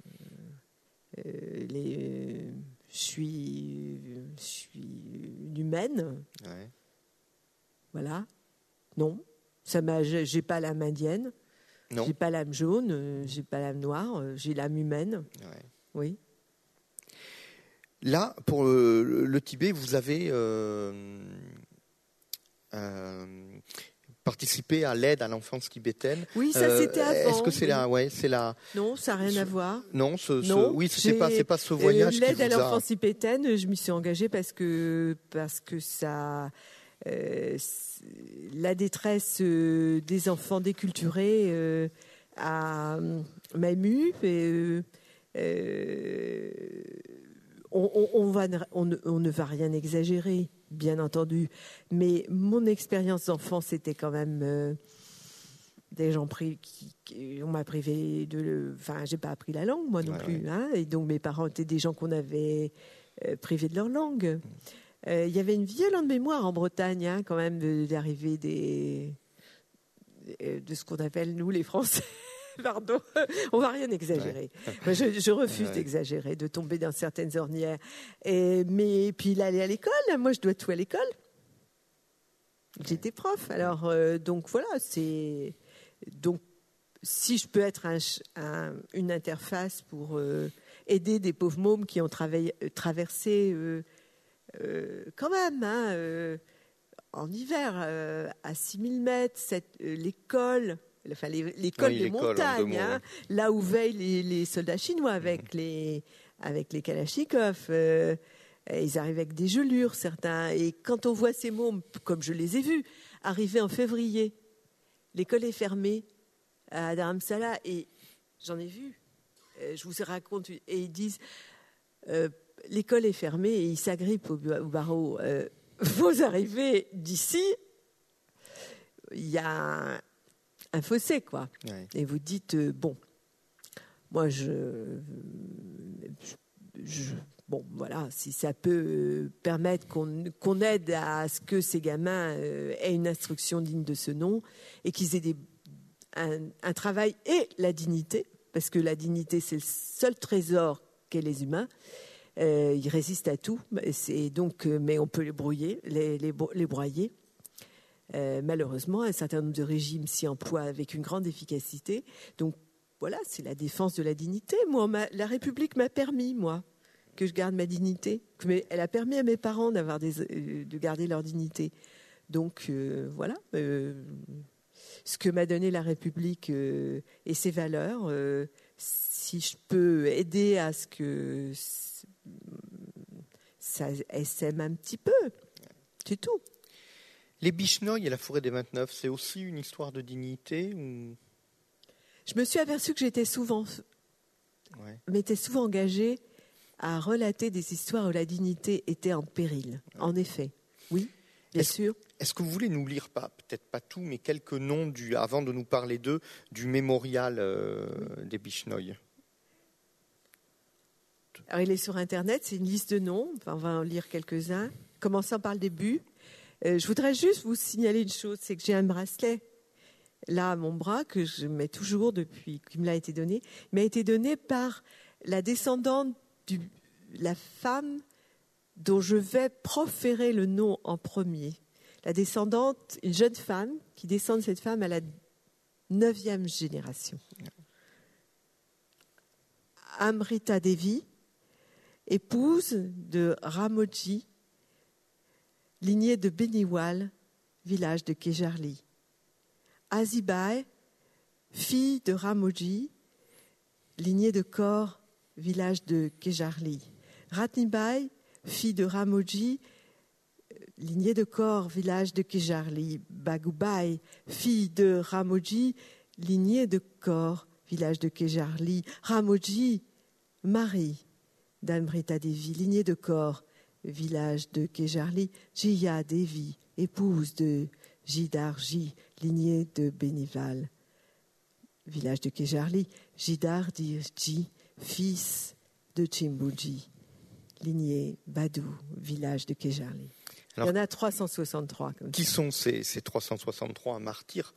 les, je suis, je suis une humaine. Ouais. Voilà. Non, ça m'a. J'ai pas l'âme indienne. Non. J'ai pas l'âme jaune. Euh, j'ai pas l'âme noire. Euh, j'ai l'âme humaine. Ouais. Oui.
Là, pour le, le Tibet, vous avez. Euh, euh, participer à l'aide à l'enfance tibétaine.
Oui, ça euh, c'était avant.
Est-ce que c'est
oui.
la, ouais, c'est la.
Non, ça n'a rien
ce,
à voir.
Non, ce, ce,
non
oui, c'est pas, c'est pas ce voyage.
Euh, l'aide
qui vous
à l'enfance
a...
tibétaine, je m'y suis engagée parce que parce que ça, euh, la détresse euh, des enfants déculturés euh, a m'a émue et euh, euh, on, on, on, va, on, ne, on ne va rien exagérer, bien entendu, mais mon expérience d'enfant, c'était quand même euh, des gens pris, qui, qui, on m'a privé de, enfin, j'ai pas appris la langue moi non ouais, plus, ouais. Hein, et donc mes parents étaient des gens qu'on avait euh, privés de leur langue. Il euh, y avait une violente mémoire en Bretagne, hein, quand même, de, d'arrivée des, de ce qu'on appelle nous les Français. Pardon, on va rien exagérer. Ouais. Moi, je, je refuse ouais. d'exagérer, de tomber dans certaines ornières. Et, mais puis il allait à l'école. Moi, je dois tout à l'école. J'étais prof. Alors euh, donc voilà, c'est donc si je peux être un, un, une interface pour euh, aider des pauvres mômes qui ont travaillé, traversé euh, euh, quand même hein, euh, en hiver euh, à six mille mètres, cette, euh, l'école. Enfin, l'école oui, des montagnes, mots, hein, ouais. Là où veillent les, les soldats chinois avec mmh. les avec les kalachnikovs. Euh, ils arrivent avec des gelures, certains. Et quand on voit ces mômes, comme je les ai vus, arriver en février, l'école est fermée à Dharamsala, et j'en ai vu. Euh, je vous raconte, et ils disent euh, l'école est fermée, et ils s'agrippent au, au barreau. Euh, vous arrivez d'ici, il y a un fossé, quoi. Ouais. Et vous dites, euh, bon, moi, je, je, je, bon, voilà, si ça peut euh, permettre qu'on, qu'on aide à ce que ces gamins euh, aient une instruction digne de ce nom et qu'ils aient des, un, un travail et la dignité, parce que la dignité, c'est le seul trésor qu'aient les humains. Euh, ils résistent à tout, c'est donc, euh, mais on peut les brouiller, les, les, les broyer. Euh, malheureusement, un certain nombre de régimes s'y emploient avec une grande efficacité. Donc, voilà, c'est la défense de la dignité. Moi, ma, la République m'a permis, moi, que je garde ma dignité. Mais elle a permis à mes parents d'avoir des, euh, de garder leur dignité. Donc, euh, voilà, euh, ce que m'a donné la République euh, et ses valeurs. Euh, si je peux aider à ce que ça essaime un petit peu, c'est tout.
Les Bichnoi et la forêt des vingt-neuf, c'est aussi une histoire de dignité ou...
Je me suis aperçue que j'étais souvent, ouais. m'étais souvent engagée à relater des histoires où la dignité était en péril. Ouais. En effet, oui, bien
est-ce,
sûr.
Est-ce que vous voulez nous lire, pas, peut-être pas tout, mais quelques noms, du, avant de nous parler d'eux, du mémorial euh, des Bichnoi?
Alors, il est sur Internet, c'est une liste de noms, enfin, on va en lire quelques-uns, commençant par le début. Euh, je voudrais juste vous signaler une chose, c'est que j'ai un bracelet là à mon bras que je mets toujours depuis qu'il me l'a été donné. Il m'a été donné par la descendante de la femme dont je vais proférer le nom en premier. La descendante, une jeune femme qui descend de cette femme à la neuvième génération. Amrita Devi, épouse de Ramoji, lignée de Beniwal, village de Kejarli. Azibai, fille de Ramoji, lignée de Kor, village de Kejarli. Ratnibai, fille de Ramoji, lignée de Kor, village de Kejarli. Bagubai, fille de Ramoji, lignée de Kor, village de Kejarli. Ramoji, Marie d'Amrita Devi, lignée de Kor, village de Kejarli. Jiya Devi, épouse de Jidarji, lignée de Benival, village de Kejarli. Jidarji, fils de Chimbuji, lignée Badou, village de Kejarli. Alors, il y en a trois cent soixante-trois. Comme
qui
ça.
sont ces, ces trois cent soixante-trois martyrs?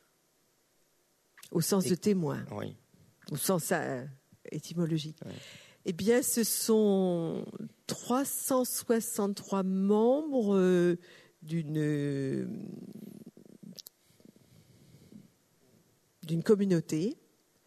Au sens Et, de témoin,
oui.
Au sens euh, étymologique.
Oui.
Eh bien, ce sont trois cent soixante-trois membres euh, d'une, euh, d'une communauté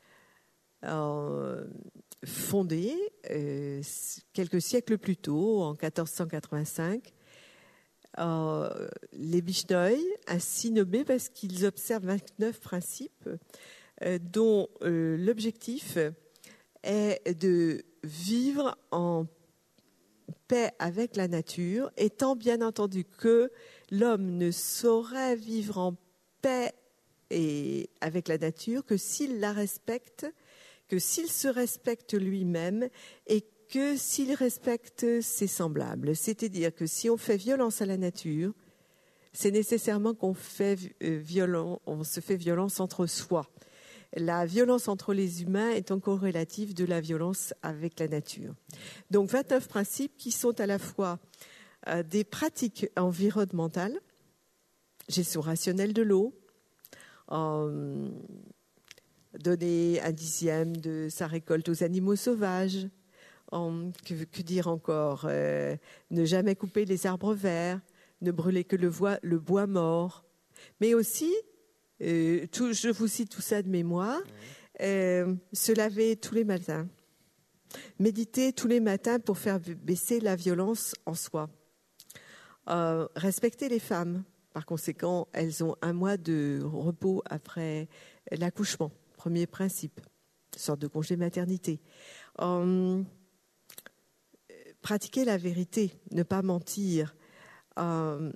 euh, fondée euh, quelques siècles plus tôt, en quatorze cent quatre-vingt-cinq, euh, les Bishnoi, ainsi nommés parce qu'ils observent vingt-neuf principes euh, dont euh, l'objectif est de vivre en paix avec la nature, étant bien entendu que l'homme ne saurait vivre en paix et avec la nature que s'il la respecte, que s'il se respecte lui-même et que s'il respecte ses semblables. C'est-à-dire que si on fait violence à la nature, c'est nécessairement qu'on fait euh, violent, on se fait violence entre soi. La violence entre les humains est en corrélatif de la violence avec la nature. Donc vingt-neuf principes qui sont à la fois euh, des pratiques environnementales, gestion rationnelle de l'eau, euh, donner un dixième de sa récolte aux animaux sauvages, euh, que, que dire encore, euh, ne jamais couper les arbres verts, ne brûler que le bois, le bois mort, mais aussi Euh, tout, je vous cite tout ça de mémoire. Euh, se laver tous les matins. Méditer tous les matins pour faire baisser la violence en soi. Euh, respecter les femmes. Par conséquent, elles ont un mois de repos après l'accouchement. Premier principe. Une sorte de congé maternité. Euh, pratiquer la vérité. Ne pas mentir. Euh,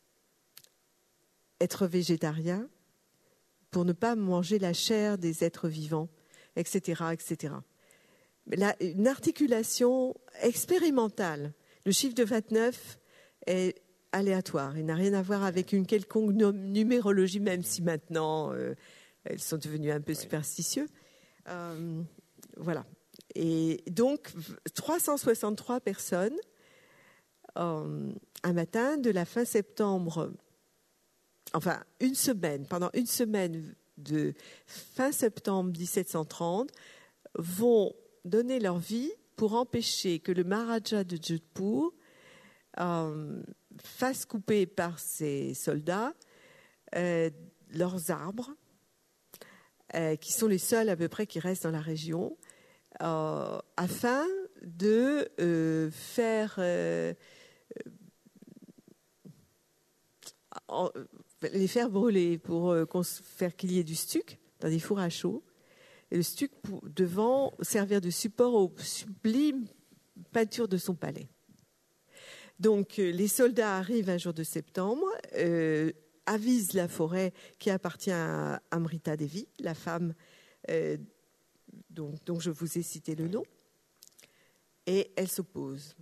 être végétarien. Pour ne pas manger la chair des êtres vivants, et cetera, et cetera. Là, une articulation expérimentale. Le chiffre de vingt-neuf est aléatoire. Il n'a rien à voir avec une quelconque numérologie, même si maintenant, euh, elles sont devenues un peu superstitieuses. Euh, voilà. Et donc, trois cent soixante-trois personnes, euh, un matin de la fin septembre, enfin, une semaine, pendant une semaine de fin septembre dix-sept cent trente, vont donner leur vie pour empêcher que le Maharaja de Jodhpur euh, fasse couper par ses soldats euh, leurs arbres, euh, qui sont les seuls à peu près qui restent dans la région, euh, afin de euh, faire... Euh, en, les faire brûler pour euh, faire qu'il y ait du stuc dans des fours à chaud. Et le stuc pour, devant servir de support aux sublimes peintures de son palais. Donc euh, les soldats arrivent un jour de septembre, euh, avisent la forêt qui appartient à Amrita Devi, la femme euh, dont, dont je vous ai cité le nom, et elle s'oppose.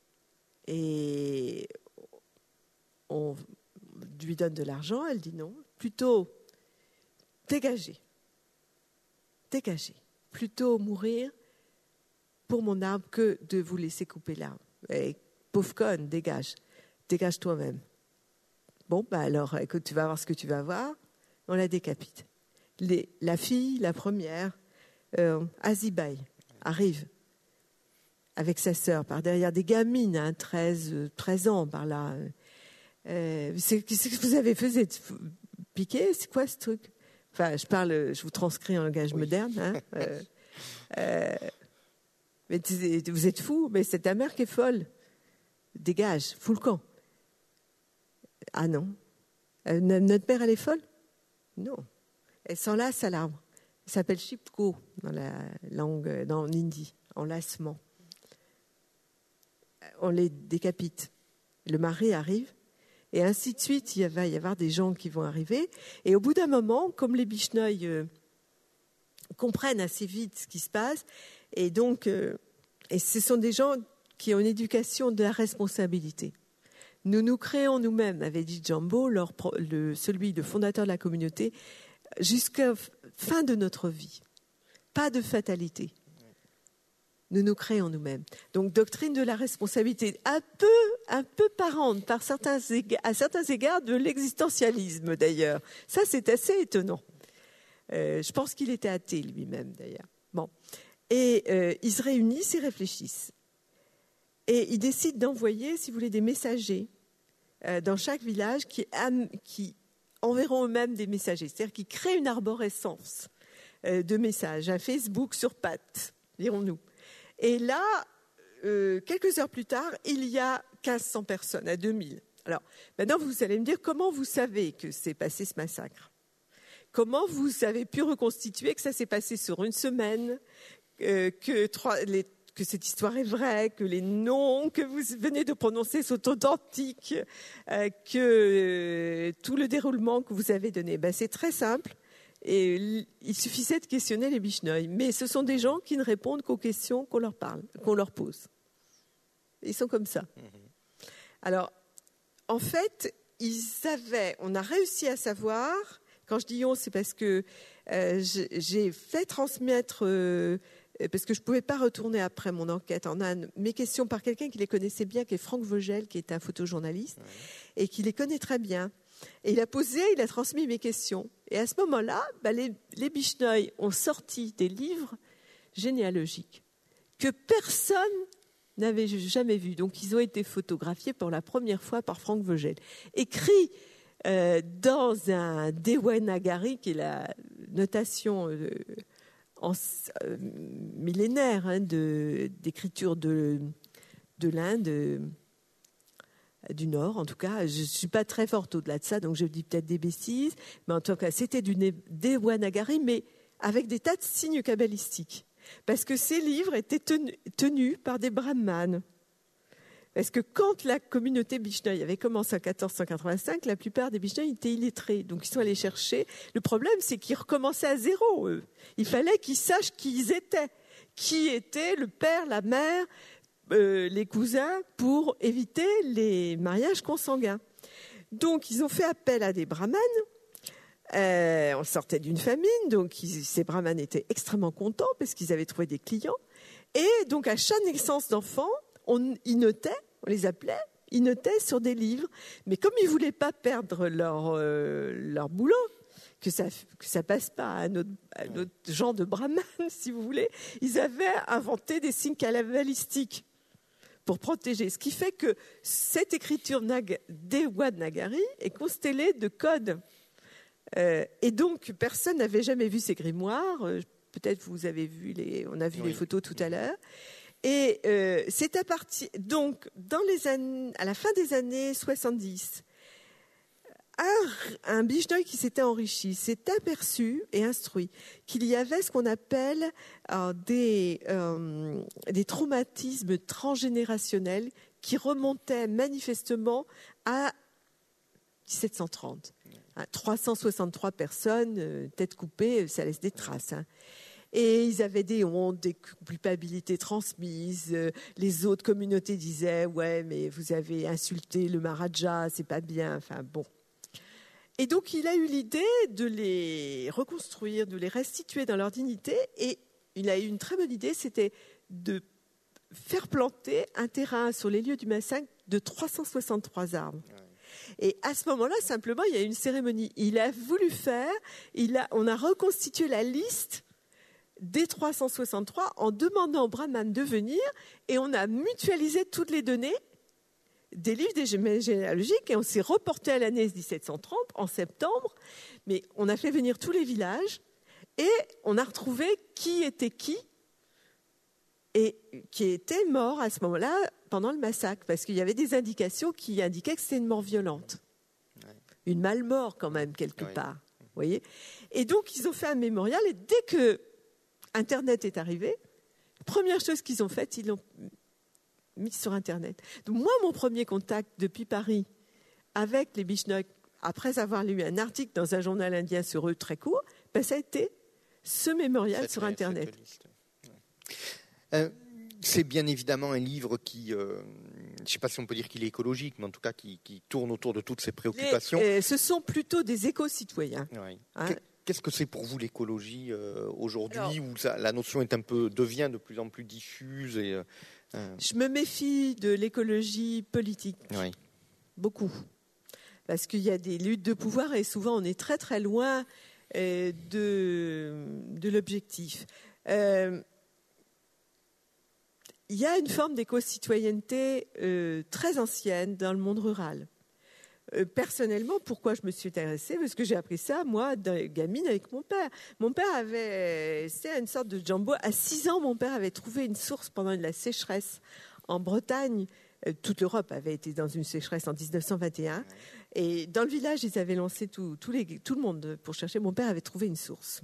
Et on lui donne de l'argent, elle dit non, plutôt dégager, dégager, plutôt mourir pour mon arbre que de vous laisser couper l'arbre. Et pauvre conne, dégage, dégage toi-même. Bon, bah alors, écoute, tu vas voir ce que tu vas voir, on la décapite. Les, la fille, la première, euh, Azibaï, arrive avec sa sœur, par derrière des gamines, hein, treize, treize ans par là. Euh, c'est, qu'est-ce que vous avez fait? Vous êtes piqué? C'est quoi ce truc? Enfin, je parle, je vous transcris en langage oui. moderne. Hein, euh, euh, mais vous êtes fous, mais c'est ta mère qui est folle. Dégage, fous le camp. Ah non. Euh, notre mère, elle est folle? Non. Elle s'enlace à l'arbre. Elle s'appelle Shipko dans la langue, dans l'hindi, enlacement. On les décapite. Le mari arrive. Et ainsi de suite, il va y avoir des gens qui vont arriver. Et au bout d'un moment, comme les Bishnoi euh, comprennent assez vite ce qui se passe, et donc, euh, et ce sont des gens qui ont une éducation de la responsabilité. Nous nous créons nous-mêmes, avait dit Jambo, leur, le, celui de fondateur de la communauté, jusqu'à fin de notre vie. Pas de fatalité. Nous nous créons nous-mêmes. Donc, doctrine de la responsabilité, un peu, un peu parente par certains égards, à certains égards de l'existentialisme d'ailleurs. Ça, c'est assez étonnant. Euh, je pense qu'il était athée lui-même d'ailleurs. Bon. Et euh, ils se réunissent et réfléchissent. Et ils décident d'envoyer, si vous voulez, des messagers euh, dans chaque village qui, qui enverront eux-mêmes des messagers. C'est-à-dire qu'ils créent une arborescence euh, de messages, un Facebook sur pattes, dirons-nous. Et là, euh, quelques heures plus tard, il y a mille cinq cents personnes, à deux mille. Alors, maintenant, vous allez me dire comment vous savez que s'est passé ce massacre. Comment vous avez pu reconstituer que ça s'est passé sur une semaine, euh, que, trois, les, que cette histoire est vraie, que les noms que vous venez de prononcer sont authentiques, euh, que euh, tout le déroulement que vous avez donné. Ben, c'est très simple. Et il suffisait de questionner les Bishnoi. Mais ce sont des gens qui ne répondent qu'aux questions qu'on leur parle, qu'on leur pose. Ils sont comme ça. Mm-hmm. Alors, en fait, ils avaient, on a réussi à savoir, quand je dis on, c'est parce que euh, j'ai fait transmettre, euh, parce que je ne pouvais pas retourner après mon enquête en Inde, mes questions par quelqu'un qui les connaissait bien, qui est Franck Vogel, qui est un photojournaliste, mm-hmm. et qui les connaît très bien. Et il a posé, il a transmis mes questions. Et à ce moment-là, bah les, les Bishnoi ont sorti des livres généalogiques que personne n'avait jamais vus. Donc, ils ont été photographiés pour la première fois par Franck Vogel. Écrit euh, dans un Dewanagari, qui est la notation euh, en, euh, millénaire hein, de, d'écriture de, de l'Inde, euh, du Nord, en tout cas. Je ne suis pas très forte au-delà de ça, donc je dis peut-être des bêtises. Mais en tout cas, c'était du Dewanagari, mais avec des tas de signes kabbalistiques. Parce que ces livres étaient tenus, tenus par des brahmanes. Parce que quand la communauté Bishnoi avait commencé en quatorze cent quatre-vingt-cinq, la plupart des Bishnoi étaient illettrés. Donc ils sont allés chercher. Le problème, c'est qu'ils recommençaient à zéro, eux. Il fallait qu'ils sachent qui ils étaient. Qui était le père, la mère, Euh, les cousins, pour éviter les mariages consanguins. Donc, ils ont fait appel à des brahmanes. Euh, on sortait d'une famine, donc ils, ces brahmanes étaient extrêmement contents parce qu'ils avaient trouvé des clients. Et donc, à chaque naissance d'enfant, on, ils notaient, on les appelait, ils notaient sur des livres. Mais comme ils ne voulaient pas perdre leur, euh, leur boulot, que ça que ça passe pas à un autre, à un autre genre de brahman, si vous voulez, ils avaient inventé des signes kabbalistiques pour protéger. Ce qui fait que cette écriture Dewanagari est constellée de codes. Euh, et donc, personne n'avait jamais vu ces grimoires. Euh, peut-être vous avez vu les, on a vu oui. les photos tout à l'heure. Et euh, c'est à partir, donc, dans les années, à la fin des années soixante-dix, un, un Bishnoi qui s'était enrichi s'est aperçu et instruit qu'il y avait ce qu'on appelle euh, des, euh, des traumatismes transgénérationnels qui remontaient manifestement à dix-sept cent trente. Hein, trois cent soixante-trois personnes, euh, tête coupée, ça laisse des traces. Hein. Et ils avaient des hontes, des culpabilités transmises. Les autres communautés disaient « Ouais, mais vous avez insulté le Maharaja, c'est pas bien. » Enfin bon. Et donc, il a eu l'idée de les reconstruire, de les restituer dans leur dignité. Et il a eu une très bonne idée, c'était de faire planter un terrain sur les lieux du massacre de trois cent soixante-trois arbres. Et à ce moment-là, simplement, il y a eu une cérémonie. Il a voulu faire, il a, on a reconstitué la liste des trois cent soixante-trois en demandant aux brahmanes de venir et on a mutualisé toutes les données des livres des généalogiques et on s'est reporté à l'année dix-sept cent trente en septembre, mais on a fait venir tous les villages et on a retrouvé qui était qui et qui était mort à ce moment-là pendant le massacre, parce qu'il y avait des indications qui indiquaient que c'était une mort violente, une malmort quand même quelque oui. part, vous voyez. Et donc ils ont fait un mémorial et dès que Internet est arrivé, première chose qu'ils ont faite, ils l'ont mis sur Internet. Donc moi, mon premier contact depuis Paris avec les Bishnoi, après avoir lu un article dans un journal indien sur eux très court, ben, ça a été ce mémorial cette, sur Internet.
Ouais. Euh, c'est bien évidemment un livre qui, euh, je ne sais pas si on peut dire qu'il est écologique, mais en tout cas qui, qui tourne autour de toutes ces préoccupations.
Les, euh, ce sont plutôt des éco-citoyens.
Oui. Hein. Qu'est-ce que c'est pour vous l'écologie euh, aujourd'hui, Alors, où ça, la notion est un peu, devient de plus en plus diffuse et, euh,
Je me méfie de l'écologie politique,
oui.
beaucoup, parce qu'il y a des luttes de pouvoir et souvent on est très très loin euh, de, de l'objectif. Euh, il y a une forme d'éco-citoyenneté euh, très ancienne dans le monde rural. Euh, personnellement, pourquoi je me suis intéressée? Parce que j'ai appris ça, moi, gamine, avec mon père. Mon père avait, c'était une sorte de jumbo. À six ans, mon père avait trouvé une source pendant la sécheresse en Bretagne, euh, toute l'Europe avait été dans une sécheresse en dix-neuf cent vingt et un. Et dans le village, ils avaient lancé tout, tout, les, tout le monde pour chercher. Mon père avait trouvé une source.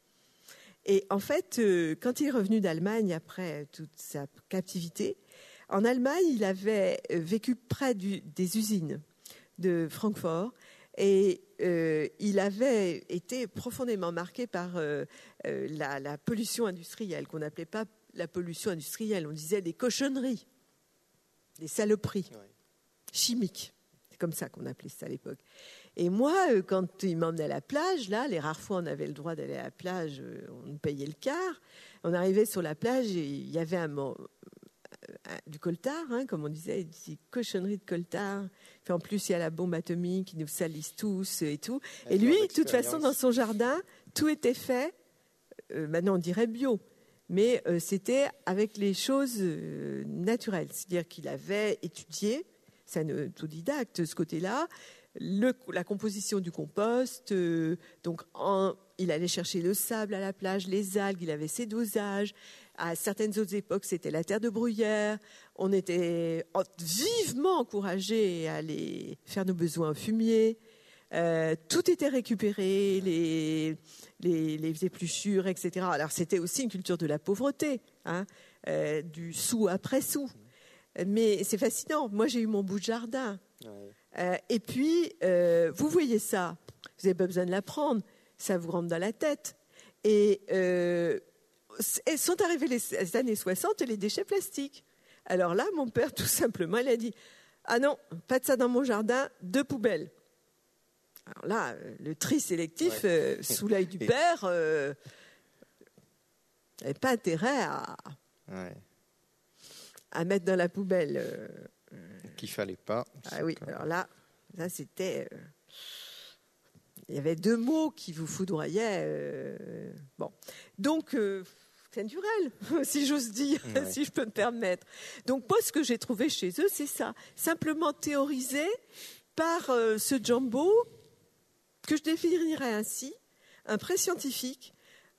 Et en fait, euh, quand il est revenu d'Allemagne après toute sa captivité, en Allemagne, il avait vécu près du, des usines de Francfort. Et euh, il avait été profondément marqué par euh, euh, la, la pollution industrielle, qu'on n'appelait pas la pollution industrielle, on disait des cochonneries, des saloperies ouais. chimiques. C'est comme ça qu'on appelait ça à l'époque. Et moi, euh, quand il m'emmenait à la plage, là, les rares fois on avait le droit d'aller à la plage, euh, on payait le quart. On arrivait sur la plage et il y avait un... un du coltard, hein, comme on disait, des cochonneries de coltard. Puis en plus, il y a la bombe atomique qui nous salisse tous et tout. Et lui, de toute façon, dans son jardin, tout était fait, euh, maintenant on dirait bio, mais euh, c'était avec les choses euh, naturelles. C'est-à-dire qu'il avait étudié, c'est un autodidacte ce côté-là, le, la composition du compost. Euh, donc, en, il allait chercher le sable à la plage, les algues, il avait ses dosages. À certaines autres époques, c'était la terre de bruyère. On était vivement encouragés à aller faire nos besoins au fumier. Euh, tout était récupéré, les, les, les épluchures, et cetera. Alors, c'était aussi une culture de la pauvreté, hein, euh, du sou après sou. Mais c'est fascinant. Moi, j'ai eu mon bout de jardin. Ouais. Euh, et puis, euh, vous voyez ça, vous n'avez pas besoin de l'apprendre, ça vous rentre dans la tête. Et... Euh, Et sont arrivées les années soixante et les déchets plastiques. Alors là, mon père, tout simplement, il a dit « Ah non, pas de ça dans mon jardin, deux poubelles ». Alors là, le tri sélectif, ouais. euh, sous l'œil du père, euh, n'avait pas intérêt à, ouais. à mettre dans la poubelle. Euh,
Qu'il ne fallait pas.
Ah oui, alors là, ça c'était... Euh, il y avait deux mots qui vous foudroyaient. Euh, bon, donc... Euh, c'est naturel, si j'ose dire, ouais. si je peux me permettre. Donc moi, ce que j'ai trouvé chez eux, c'est ça. Simplement théorisé par euh, ce Jambo, que je définirais ainsi, un pré-scientifique,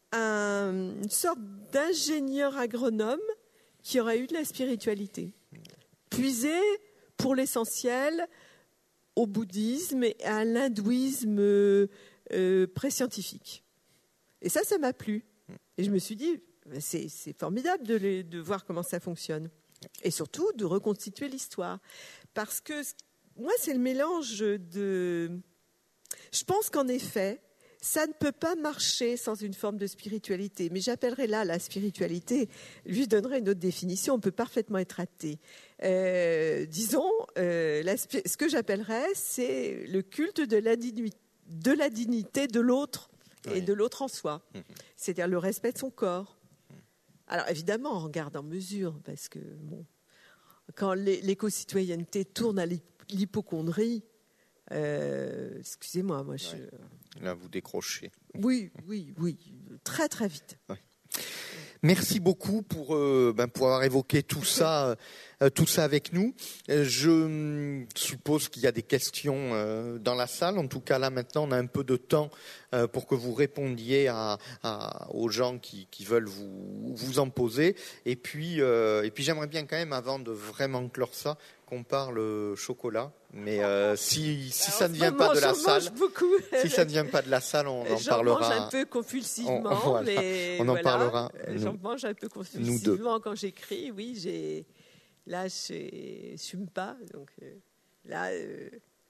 un, une sorte d'ingénieur agronome qui aurait eu de la spiritualité. Puisé, pour l'essentiel, au bouddhisme et à l'hindouisme euh, euh, pré-scientifique. Et ça, ça m'a plu. Et je me suis dit... C'est, c'est formidable de, les, de voir comment ça fonctionne. Et surtout, de reconstituer l'histoire. Parce que, moi, c'est le mélange de... Je pense qu'en effet, ça ne peut pas marcher sans une forme de spiritualité. Mais j'appellerais là la spiritualité, lui donnerais une autre définition, on peut parfaitement être athée. Euh, disons, euh, la, ce que j'appellerais, c'est le culte de la, digni- de la dignité de l'autre et oui. de l'autre en soi. Mmh. C'est-à-dire le respect de son corps. Alors évidemment, en regard en mesure, parce que bon, quand l'éco-citoyenneté tourne à l'hypocondrie, euh, excusez-moi, moi je...
Là, vous décrochez.
Oui, oui, oui, très très vite.
Ouais. Merci beaucoup pour, euh, ben, pour avoir évoqué tout ça, euh, tout ça avec nous. Euh, je suppose qu'il y a des questions euh, dans la salle. En tout cas, là, maintenant, on a un peu de temps euh, pour que vous répondiez à, à, aux gens qui, qui veulent vous, vous en poser. Et puis, euh, et puis, j'aimerais bien quand même, avant de vraiment clore ça, qu'on parle chocolat. Mais euh, si, si ça ne vient pas de la salle, si ça ne vient pas de la salle, on en
j'en
parlera.
J'en mange un peu compulsivement,
on, voilà,
mais
on en
voilà,
parlera.
J'en mange un peu compulsivement quand j'écris. Oui, j'ai là, je n'assume pas. Donc euh, là, euh,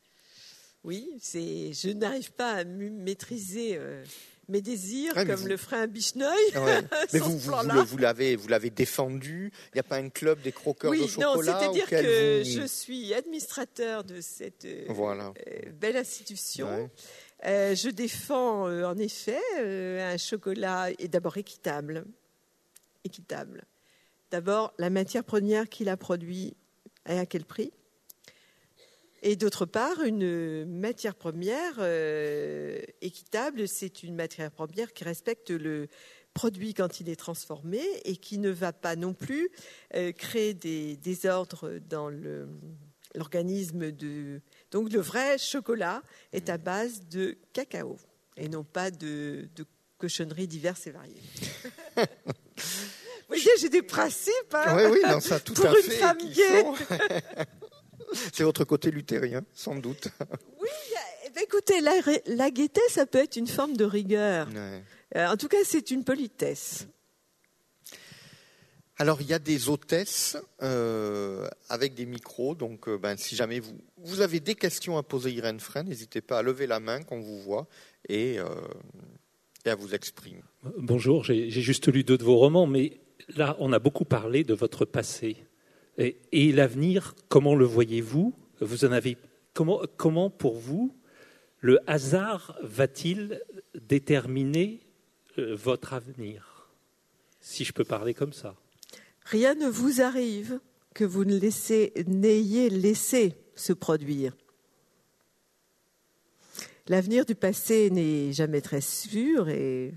oui, c'est. Je n'arrive pas à maîtriser. Euh, mes désirs, ouais, comme vous... le ferait un Bishnoi.
Ouais. Mais vous, vous, vous, vous, l'avez, vous l'avez défendu. Il n'y a pas un club des croqueurs
oui,
de chocolat.
Oui, non, c'est-à-dire que
vous...
je suis administrateur de cette
voilà.
euh, belle institution. Ouais. Euh, je défends, euh, en effet, euh, un chocolat est d'abord équitable. Équitable. D'abord, la matière première qu'il a produit et à quel prix ? Et d'autre part, une matière première euh, équitable, c'est une matière première qui respecte le produit quand il est transformé et qui ne va pas non plus euh, créer des désordres dans le, l'organisme. De... Donc le vrai chocolat est à base de cacao et non pas de, de cochonneries diverses et variées. voyez, j'ai des principes. Hein,
oui, oui, non, ça tout
pour
à
une
fait.
femme gay.
Sont... C'est votre côté luthérien, sans doute.
Oui, eh bien, écoutez, la, la gaieté, ça peut être une forme de rigueur.
Ouais.
Euh, en tout cas, c'est une politesse.
Alors, il y a des hôtesses euh, avec des micros. Donc, euh, ben, si jamais vous, vous avez des questions à poser à Irène Frein, n'hésitez pas à lever la main quand on vous voit et, euh, et à vous exprimer.
Bonjour, j'ai, j'ai juste lu deux de vos romans, mais là, on a beaucoup parlé de votre passé. Et, et l'avenir, comment le voyez-vous ? Vous en avez comment, comment, pour vous, le hasard va-t-il déterminer euh, votre avenir ? Si je peux parler comme ça.
Rien ne vous arrive que vous ne laissez, n'ayez laissé se produire. L'avenir du passé n'est jamais très sûr et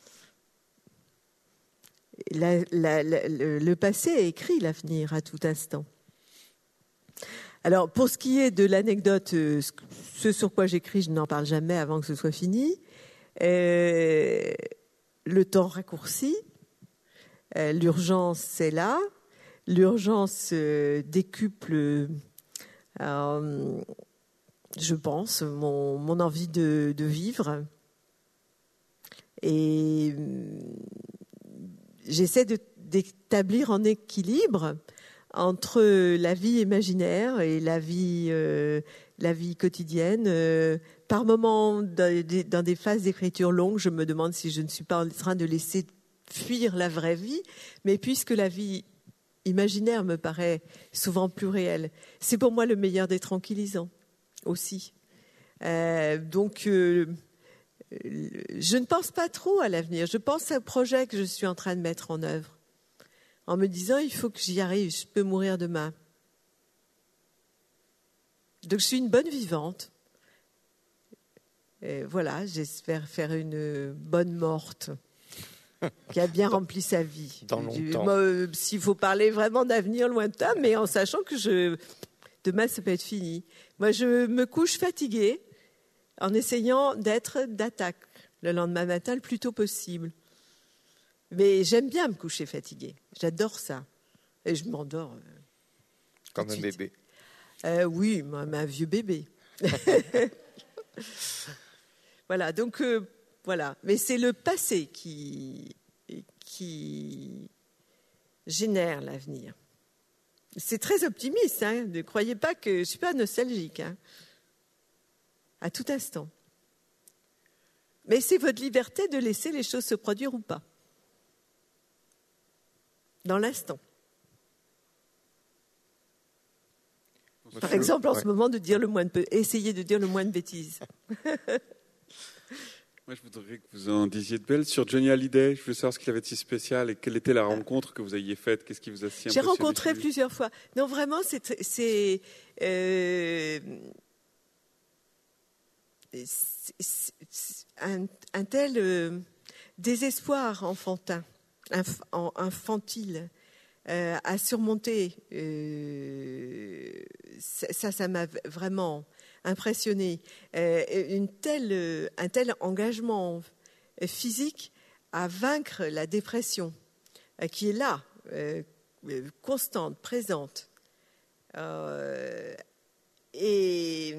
la, la, la, le, le passé écrit l'avenir à tout instant. Alors, pour ce qui est de l'anecdote, ce sur quoi j'écris, je n'en parle jamais avant que ce soit fini. Euh, le temps raccourci. Euh, l'urgence, c'est là. L'urgence euh, décuple, euh, je pense, mon, mon envie de, de vivre. Et euh, j'essaie de, d'établir un équilibre entre la vie imaginaire et la vie, euh, la vie quotidienne. Euh, par moments, dans des, dans des phases d'écriture longues, je me demande si je ne suis pas en train de laisser fuir la vraie vie, mais puisque la vie imaginaire me paraît souvent plus réelle, c'est pour moi le meilleur des tranquillisants aussi. Euh, donc, euh, je ne pense pas trop à l'avenir. Je pense à un projet que je suis en train de mettre en œuvre, en me disant il faut que j'y arrive, je peux mourir demain. Donc, je suis une bonne vivante. Et voilà, j'espère faire une bonne morte. Qui a bien rempli sa vie.
Dans longtemps.
Moi, euh, s'il faut parler vraiment d'avenir lointain, mais en sachant que je, demain, ça peut être fini. Moi, je me couche fatiguée en essayant d'être d'attaque le lendemain matin le plus tôt possible. Mais j'aime bien me coucher fatiguée. J'adore ça. Et je m'endors. Euh,
Comme un bébé.
Euh, oui, même un vieux bébé. Voilà, donc... Euh, Voilà. Mais c'est le passé qui, qui génère l'avenir. C'est très optimiste. Hein. Ne croyez pas que je ne suis pas nostalgique. Hein. À tout instant. Mais c'est votre liberté de laisser les choses se produire ou pas. Dans l'instant. Par exemple, en ouais. ce moment, de dire le moins de, essayer de dire le moins de bêtises.
Moi, je voudrais que vous en disiez de belles sur Johnny Hallyday. Je veux savoir ce qu'il avait de si spécial et quelle était la rencontre que vous aviez faite. Qu'est-ce qui vous a si impressionné?
J'ai rencontré plusieurs fois. Non, vraiment, c'est, c'est, euh, c'est un, un tel euh, désespoir enfantin, inf, infantile euh, à surmonter. Euh, ça, ça m'a vraiment impressionné. Euh, une telle, un tel engagement physique à vaincre la dépression euh, qui est là, euh, constante, présente. Euh, et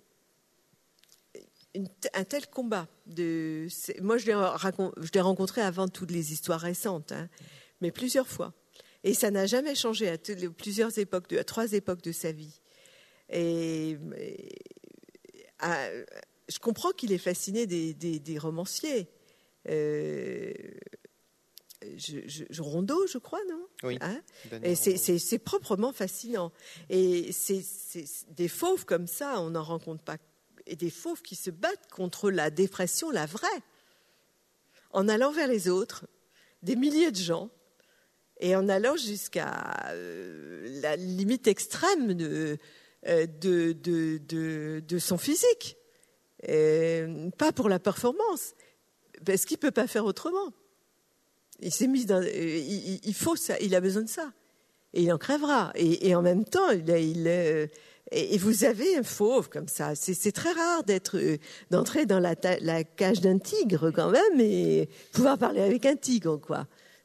une, un tel combat. De, moi, je l'ai, racont, je l'ai rencontré avant toutes les histoires récentes, hein, mais plusieurs fois. Et ça n'a jamais changé à t- plusieurs époques, de, à trois époques de sa vie. Et, et à, je comprends qu'il est fasciné des, des, des romanciers. Euh, je, je, je, Rondeau, je crois, non?
Oui.
Hein? Et c'est, c'est, c'est proprement fascinant. Et c'est, c'est des fauves comme ça, on n'en rencontre pas. Et des fauves qui se battent contre la dépression, la vraie, en allant vers les autres, des milliers de gens, et en allant jusqu'à euh, la limite extrême de, euh, de, de, de, de son physique. Et pas pour la performance, parce qu'il ne peut pas faire autrement. Il s'est mis dans, il, il faut ça, il a besoin de ça, et il en crèvera. Et, et en même temps, il, il et, et vous avez un fauve comme ça. C'est, c'est très rare d'être, d'entrer dans la, ta, la cage d'un tigre quand même et pouvoir parler avec un tigre, quoi.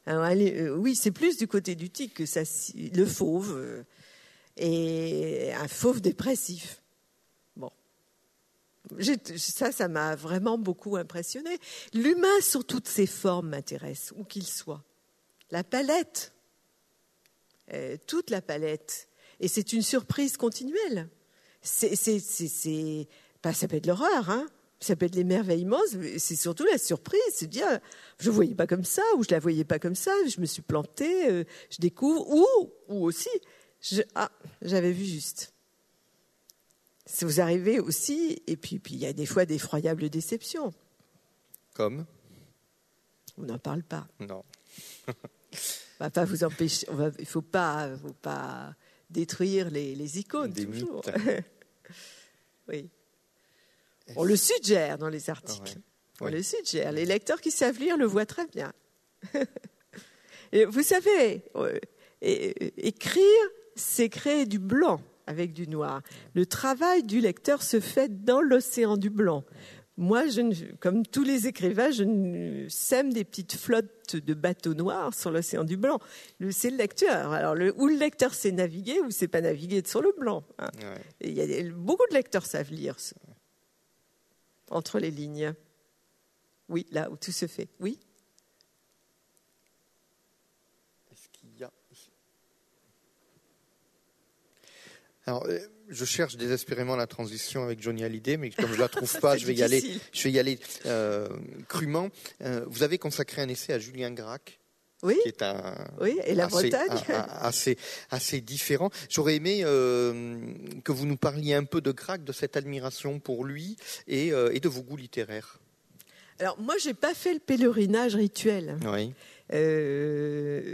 Alors, euh, oui, c'est plus du côté du tigre que ça, le fauve, euh, et un fauve dépressif. Bon. J'ai, ça, ça m'a vraiment beaucoup impressionné. L'humain, sous toutes ses formes, m'intéresse, où qu'il soit. La palette, euh, toute la palette. Et c'est une surprise continuelle. C'est, c'est, c'est, c'est, bah, ça peut être l'horreur, hein. Ça peut être l'émerveillement, c'est surtout la surprise, c'est de dire, je ne voyais pas comme ça, ou je ne la voyais pas comme ça, je me suis plantée, euh, je découvre, ou, ou aussi, je, ah, j'avais vu juste. Ça vous arrivez aussi, et puis puis il y a des fois d'effroyables déceptions.
Comme ?
On n'en parle pas.
Non.
On va pas vous empêcher, on va, il ne faut pas, faut pas détruire les, les icônes,
des
toujours.
mythes.
Oui. On le suggère dans les articles.
Ah ouais.
On
Ouais.
le suggère. Les lecteurs qui savent lire le voient très bien. Et vous savez, euh, é- écrire, c'est créer du blanc avec du noir. Le travail du lecteur se fait dans l'océan du blanc. Moi, je ne, comme tous les écrivains, je ne- sème des petites flottes de bateaux noirs sur l'océan du blanc. Le- C'est le lecteur. Alors, le, ou le lecteur sait naviguer, ou c'est pas naviguer sur le blanc. Hein.
Ouais.
Et il y a des- beaucoup de lecteurs savent lire ce- entre les lignes. Oui, là où tout se fait. Oui.
Est-ce qu'il y a... Alors, euh, je cherche désespérément la transition avec Johnny Hallyday, mais comme je la trouve pas,
C'est
je vais y aller.
difficile.
Je vais y aller euh, crûment. Euh, vous avez consacré un essai à Julien Gracq,
Oui,
qui est un
oui. Et la
assez,
Bretagne.
un- un- assez, assez différent. J'aurais aimé euh, que vous nous parliez un peu de Gracq, de cette admiration pour lui et, euh, et de vos goûts littéraires.
Alors, moi, j'ai pas fait le pèlerinage rituel.
Oui.
Euh,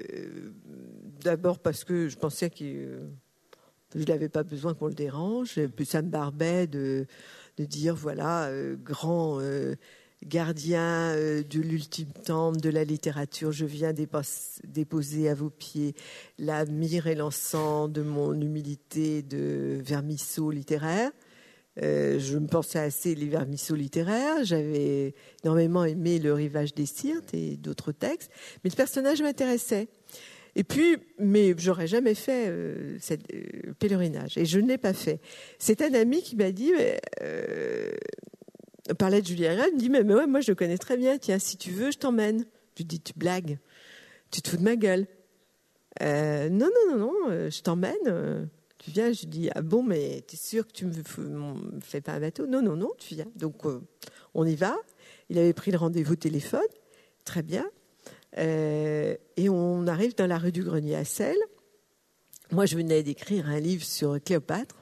D'abord parce que je pensais que euh, je n'avais pas besoin qu'on le dérange. Et puis ça me barbait de, de dire, voilà, euh, grand euh, gardien euh, de l'ultime temple de la littérature, je viens dépos- déposer à vos pieds la myrrhe et l'encens de mon humilité de vermisseau littéraire. Euh, je me pensais assez les vermisseaux littéraires. J'avais énormément aimé Le Rivage des Syrtes et d'autres textes, mais le personnage m'intéressait. Et puis, mais j'aurais jamais fait euh, cette, euh, pèlerinage, et je ne l'ai pas fait. C'est un ami qui m'a dit, mais, euh, on parlait de Julien Gracq, il me dit, mais, mais ouais, moi je le connais très bien. Tiens, si tu veux, je t'emmène. Je lui dis, tu blagues, tu te fous de ma gueule. Euh, non, non, non, non, euh, je t'emmène. euh, Tu viens, je lui dis, ah bon, mais t'es sûr que tu me f- me fais pas un bateau ? Non, non, non, tu viens. Donc, euh, on y va. Il avait pris le rendez-vous au téléphone. Très bien. Euh, et on arrive dans la rue du Grenier à Celles. Moi, je venais d'écrire un livre sur Cléopâtre,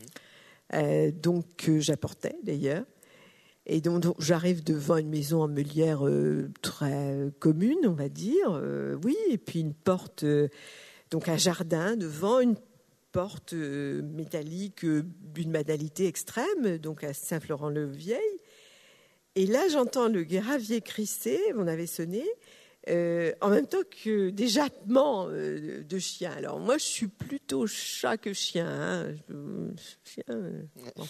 euh, donc que j'apportais d'ailleurs. Et donc, donc, j'arrive devant une maison en meulière euh, très commune, on va dire. Euh, oui, et puis une porte, euh, donc un jardin devant, une porte euh, métallique euh, d'une banalité extrême, donc à Saint-Florent-le-Vieil. Et là, j'entends le gravier crisser, on avait sonné, euh, en même temps que des jappements euh, de chiens. Alors moi, je suis plutôt chat que chien. Hein. Je- chien, euh, bon.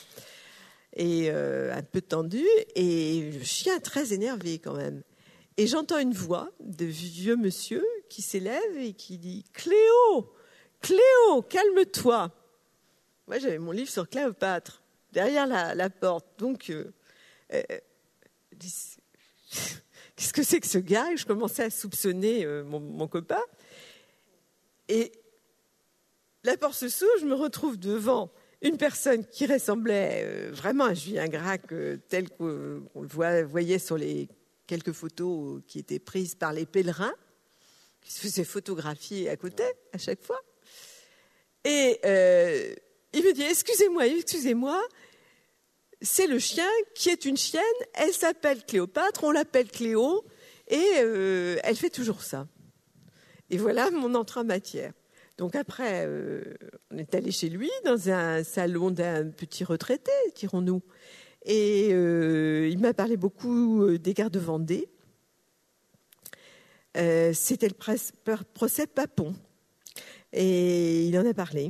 Et euh, un peu tendu, et le chien très énervé quand même. Et j'entends une voix de vieux monsieur qui s'élève et qui dit « Cléo !» Cléo, calme-toi. Moi, j'avais mon livre sur Cléopâtre derrière la, la porte. Donc, euh, euh, qu'est-ce que c'est que ce gars ? Et je commençais à soupçonner euh, mon, mon copain. Et la porte se s'ouvre, je me retrouve devant une personne qui ressemblait euh, vraiment à Julien Gracq, euh, tel qu'on le voit, voyait sur les quelques photos qui étaient prises par les pèlerins, qui se faisaient photographier à côté à chaque fois. Et euh, il me dit, excusez-moi, excusez-moi, c'est le chien qui est une chienne, elle s'appelle Cléopâtre, on l'appelle Cléo, et euh, elle fait toujours ça. Et voilà mon entrée en matière. Donc après, euh, on est allé chez lui, dans un salon d'un petit retraité, dirons-nous. Et euh, il m'a parlé beaucoup des guerres de Vendée. Euh, c'était le pres- procès Papon. Et il en a parlé.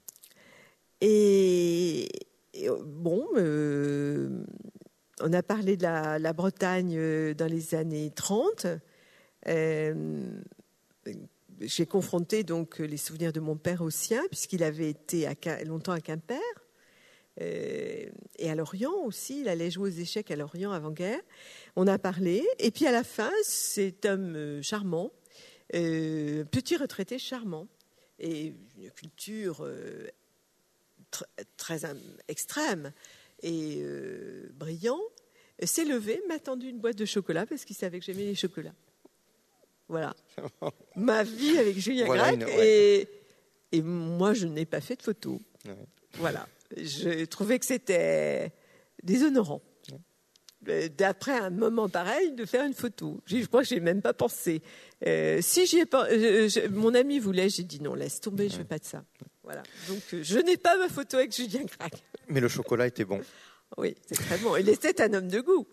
Et, et bon, euh, on a parlé de la, la Bretagne dans les années trente. Euh, j'ai confronté donc les souvenirs de mon père aux siens, puisqu'il avait été à, longtemps à Quimper. Euh, et à Lorient aussi, il allait jouer aux échecs à Lorient avant-guerre. On a parlé, et puis à la fin, cet homme euh, charmant, euh, petit retraité charmant, et une culture euh, tr- très um, extrême et euh, brillant, s'est levé, m'a tendu une boîte de chocolat parce qu'il savait que j'aimais les chocolats. Voilà, ma vie avec Julien
voilà
Gracq,
une, ouais.
et, et moi je n'ai pas fait de photos.
Ouais.
Voilà. Je trouvais que c'était déshonorant, d'après un moment pareil, de faire une photo. Je crois que je n'y ai même pas pensé. Euh, si j'y ai pas, euh, je, mon ami voulait, j'ai dit non, laisse tomber, je ne fais pas de ça. Voilà. Donc, euh, je n'ai pas ma photo avec Julien Gracq.
Mais le chocolat était bon.
Oui, c'est très bon. Il était un homme de goût.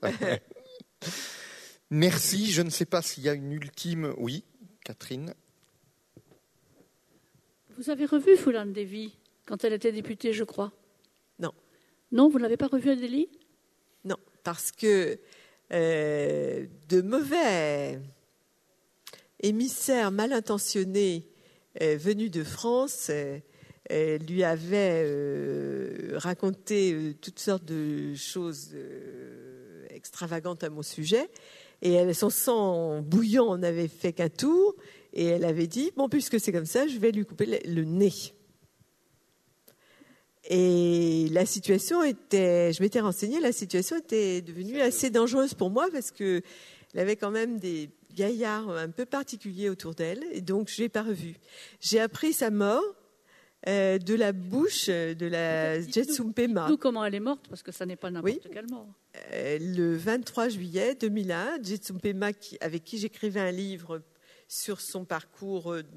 Merci. Je ne sais pas s'il y a une ultime... Oui, Catherine.
Vous avez revu Foulane Davy quand elle était députée, je crois?
Non.
Non, vous ne l'avez pas revue à Delhi?
Non, parce que euh, de mauvais émissaires mal intentionnés euh, venus de France euh, euh, lui avaient euh, raconté euh, toutes sortes de choses euh, extravagantes à mon sujet. Et elle, son sang bouillant n'avait fait qu'un tour. Et elle avait dit, bon, puisque c'est comme ça, je vais lui couper le, le nez. Et la situation était, je m'étais renseignée, la situation était devenue assez dangereuse pour moi parce que elle avait quand même des gaillards un peu particuliers autour d'elle, et donc je l'ai pas revue. J'ai appris sa mort euh, de la bouche de la Jetsun Pema.
Dites-nous comment elle est morte, parce que ça n'est pas n'importe
Oui.
quelle mort.
Euh, le vingt-trois juillet deux mille un, Jetsun Pema, qui, avec qui j'écrivais un livre sur son parcours euh,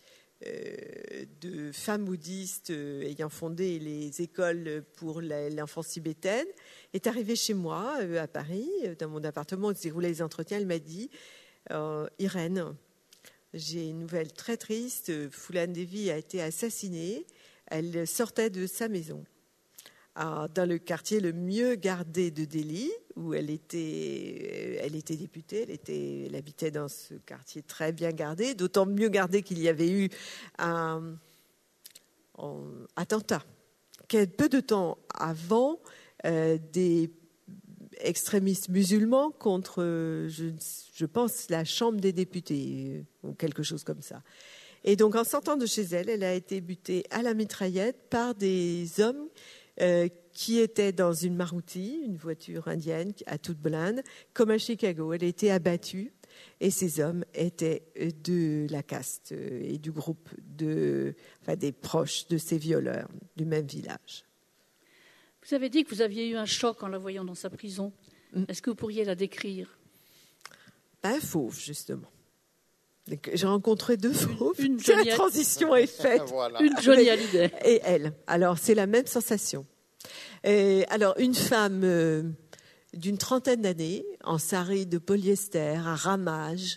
de femme bouddhiste euh, ayant fondé les écoles pour la, l'enfance tibétaine, est arrivée chez moi euh, à Paris, dans mon appartement où se déroulaient les entretiens. Elle m'a dit euh, Irène, j'ai une nouvelle très triste, Foulane Davy a été assassinée. Elle sortait de sa maison. Alors, dans le quartier le mieux gardé de Delhi, où elle était, elle était députée, elle, était, elle habitait dans ce quartier très bien gardé, d'autant mieux gardé qu'il y avait eu un, un attentat. Peu de temps avant, euh, des extrémistes musulmans contre, je, je pense, la Chambre des députés, ou quelque chose comme ça. Et donc, en sortant de chez elle, elle a été butée à la mitraillette par des hommes Euh, qui était dans une Maruti, une voiture indienne à toute blinde, comme à Chicago. Elle a été abattue et ces hommes étaient de la caste et du groupe de, enfin, des proches de ces violeurs du même village.
Vous avez dit que vous aviez eu un choc en la voyant dans sa prison.
Mm.
Est-ce que vous pourriez la décrire?
Un fauve, justement. Donc, j'ai rencontré deux fauves.
Une, une
C'est
Johnny
la transition est faite.
Voilà.
Une Johnny Hallyday.
Et elle. Alors, c'est la même sensation. Et alors, une femme euh, d'une trentaine d'années, en sari de polyester, à ramage,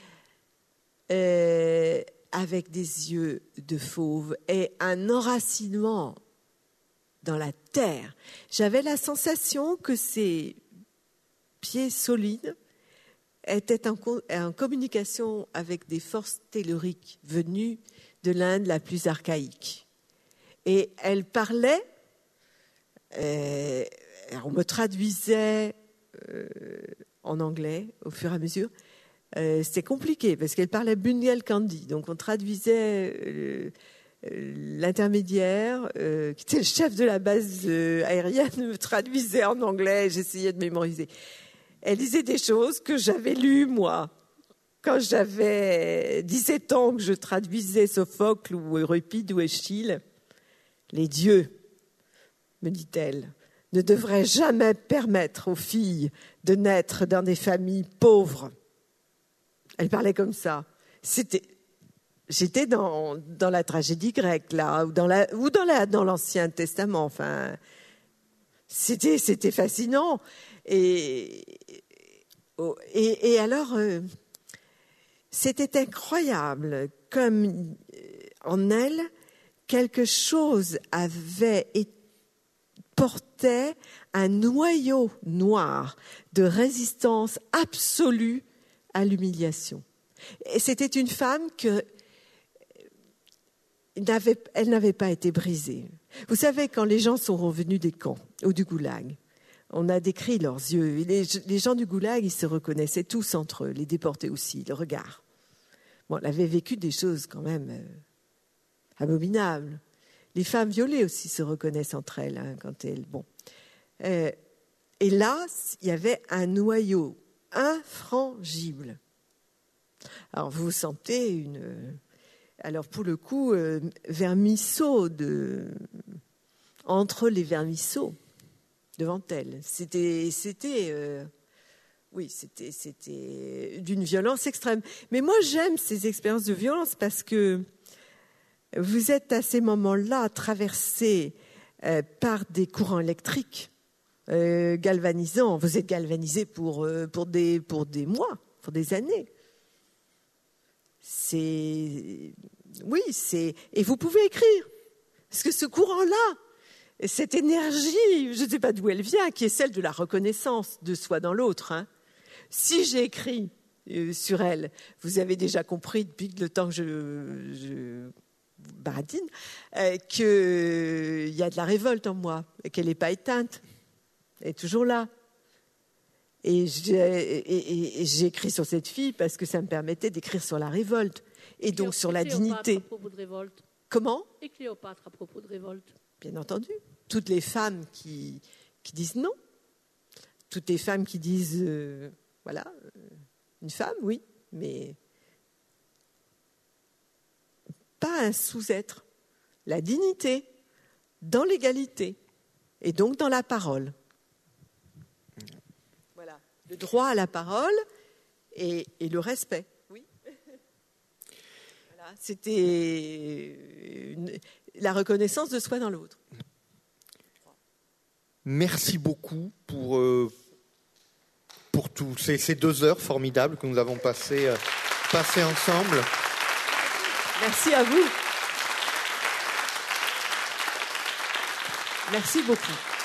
euh, avec des yeux de fauve et un enracinement dans la terre. J'avais la sensation que ses pieds solides étaient en, co- en communication avec des forces telluriques venues de l'Inde la plus archaïque. Et elle parlait, euh, on me traduisait euh, en anglais au fur et à mesure. Euh, c'était compliqué parce qu'elle parlait Bundelkhandi, donc on traduisait euh, euh, l'intermédiaire euh, qui était le chef de la base euh, aérienne, me traduisait en anglais, j'essayais de mémoriser. Elle disait des choses que j'avais lues, moi, quand j'avais dix-sept ans, que je traduisais Sophocle ou Euripide ou Eschyle. Les dieux, me dit-elle, ne devraient jamais permettre aux filles de naître dans des familles pauvres. Elle parlait comme ça. C'était, j'étais dans, dans la tragédie grecque, là, ou dans, la, ou dans, la, dans l'Ancien Testament. Enfin, c'était, c'était fascinant. Et, et, et alors, euh, c'était incroyable, comme en elle, quelque chose avait et portait un noyau noir de résistance absolue à l'humiliation. Et c'était une femme que n'avait, elle n'avait pas été brisée. Vous savez, quand les gens sont revenus des camps ou du goulag, on a décrit leurs yeux. Les, les gens du goulag, ils se reconnaissaient tous entre eux, les déportés aussi, le regard. Bon, elle avait vécu des choses quand même euh, abominables. Les femmes violées aussi se reconnaissent entre elles hein, quand elles. Bon, euh, et là, il y avait un noyau infrangible. Alors vous sentez une. Alors pour le coup, euh, vermisseau de entre les vermisseaux devant elle. C'était, c'était, euh, oui, c'était, c'était d'une violence extrême. Mais moi, j'aime ces expériences de violence parce que vous êtes à ces moments-là traversés euh, par des courants électriques euh, galvanisants. Vous êtes galvanisés pour euh, pour des pour des mois, pour des années. C'est oui, c'est et vous pouvez écrire parce que ce courant-là. Et cette énergie, je ne sais pas d'où elle vient, qui est celle de la reconnaissance de soi dans l'autre. Hein. Si j'ai écrit euh, sur elle, vous avez déjà compris depuis le temps que je, je baratine, euh, qu'il euh, y a de la révolte en moi et qu'elle n'est pas éteinte. Elle est toujours là. Et j'ai, et, et, et j'ai écrit sur cette fille parce que ça me permettait d'écrire sur la révolte et donc sur la dignité.
À propos de révolte.
Comment ?
Et Cléopâtre à propos de révolte.
Bien entendu. Toutes les femmes qui, qui disent non. Toutes les femmes qui disent, euh, voilà, une femme, oui, mais pas un sous-être. La dignité, dans l'égalité, et donc dans la parole. Voilà, le droit à la parole et, et le respect. Oui. Voilà, c'était une, la reconnaissance de soi dans l'autre.
Merci beaucoup pour, euh, pour tous ces, ces deux heures formidables que nous avons passées, euh, passées ensemble.
Merci à vous. Merci beaucoup.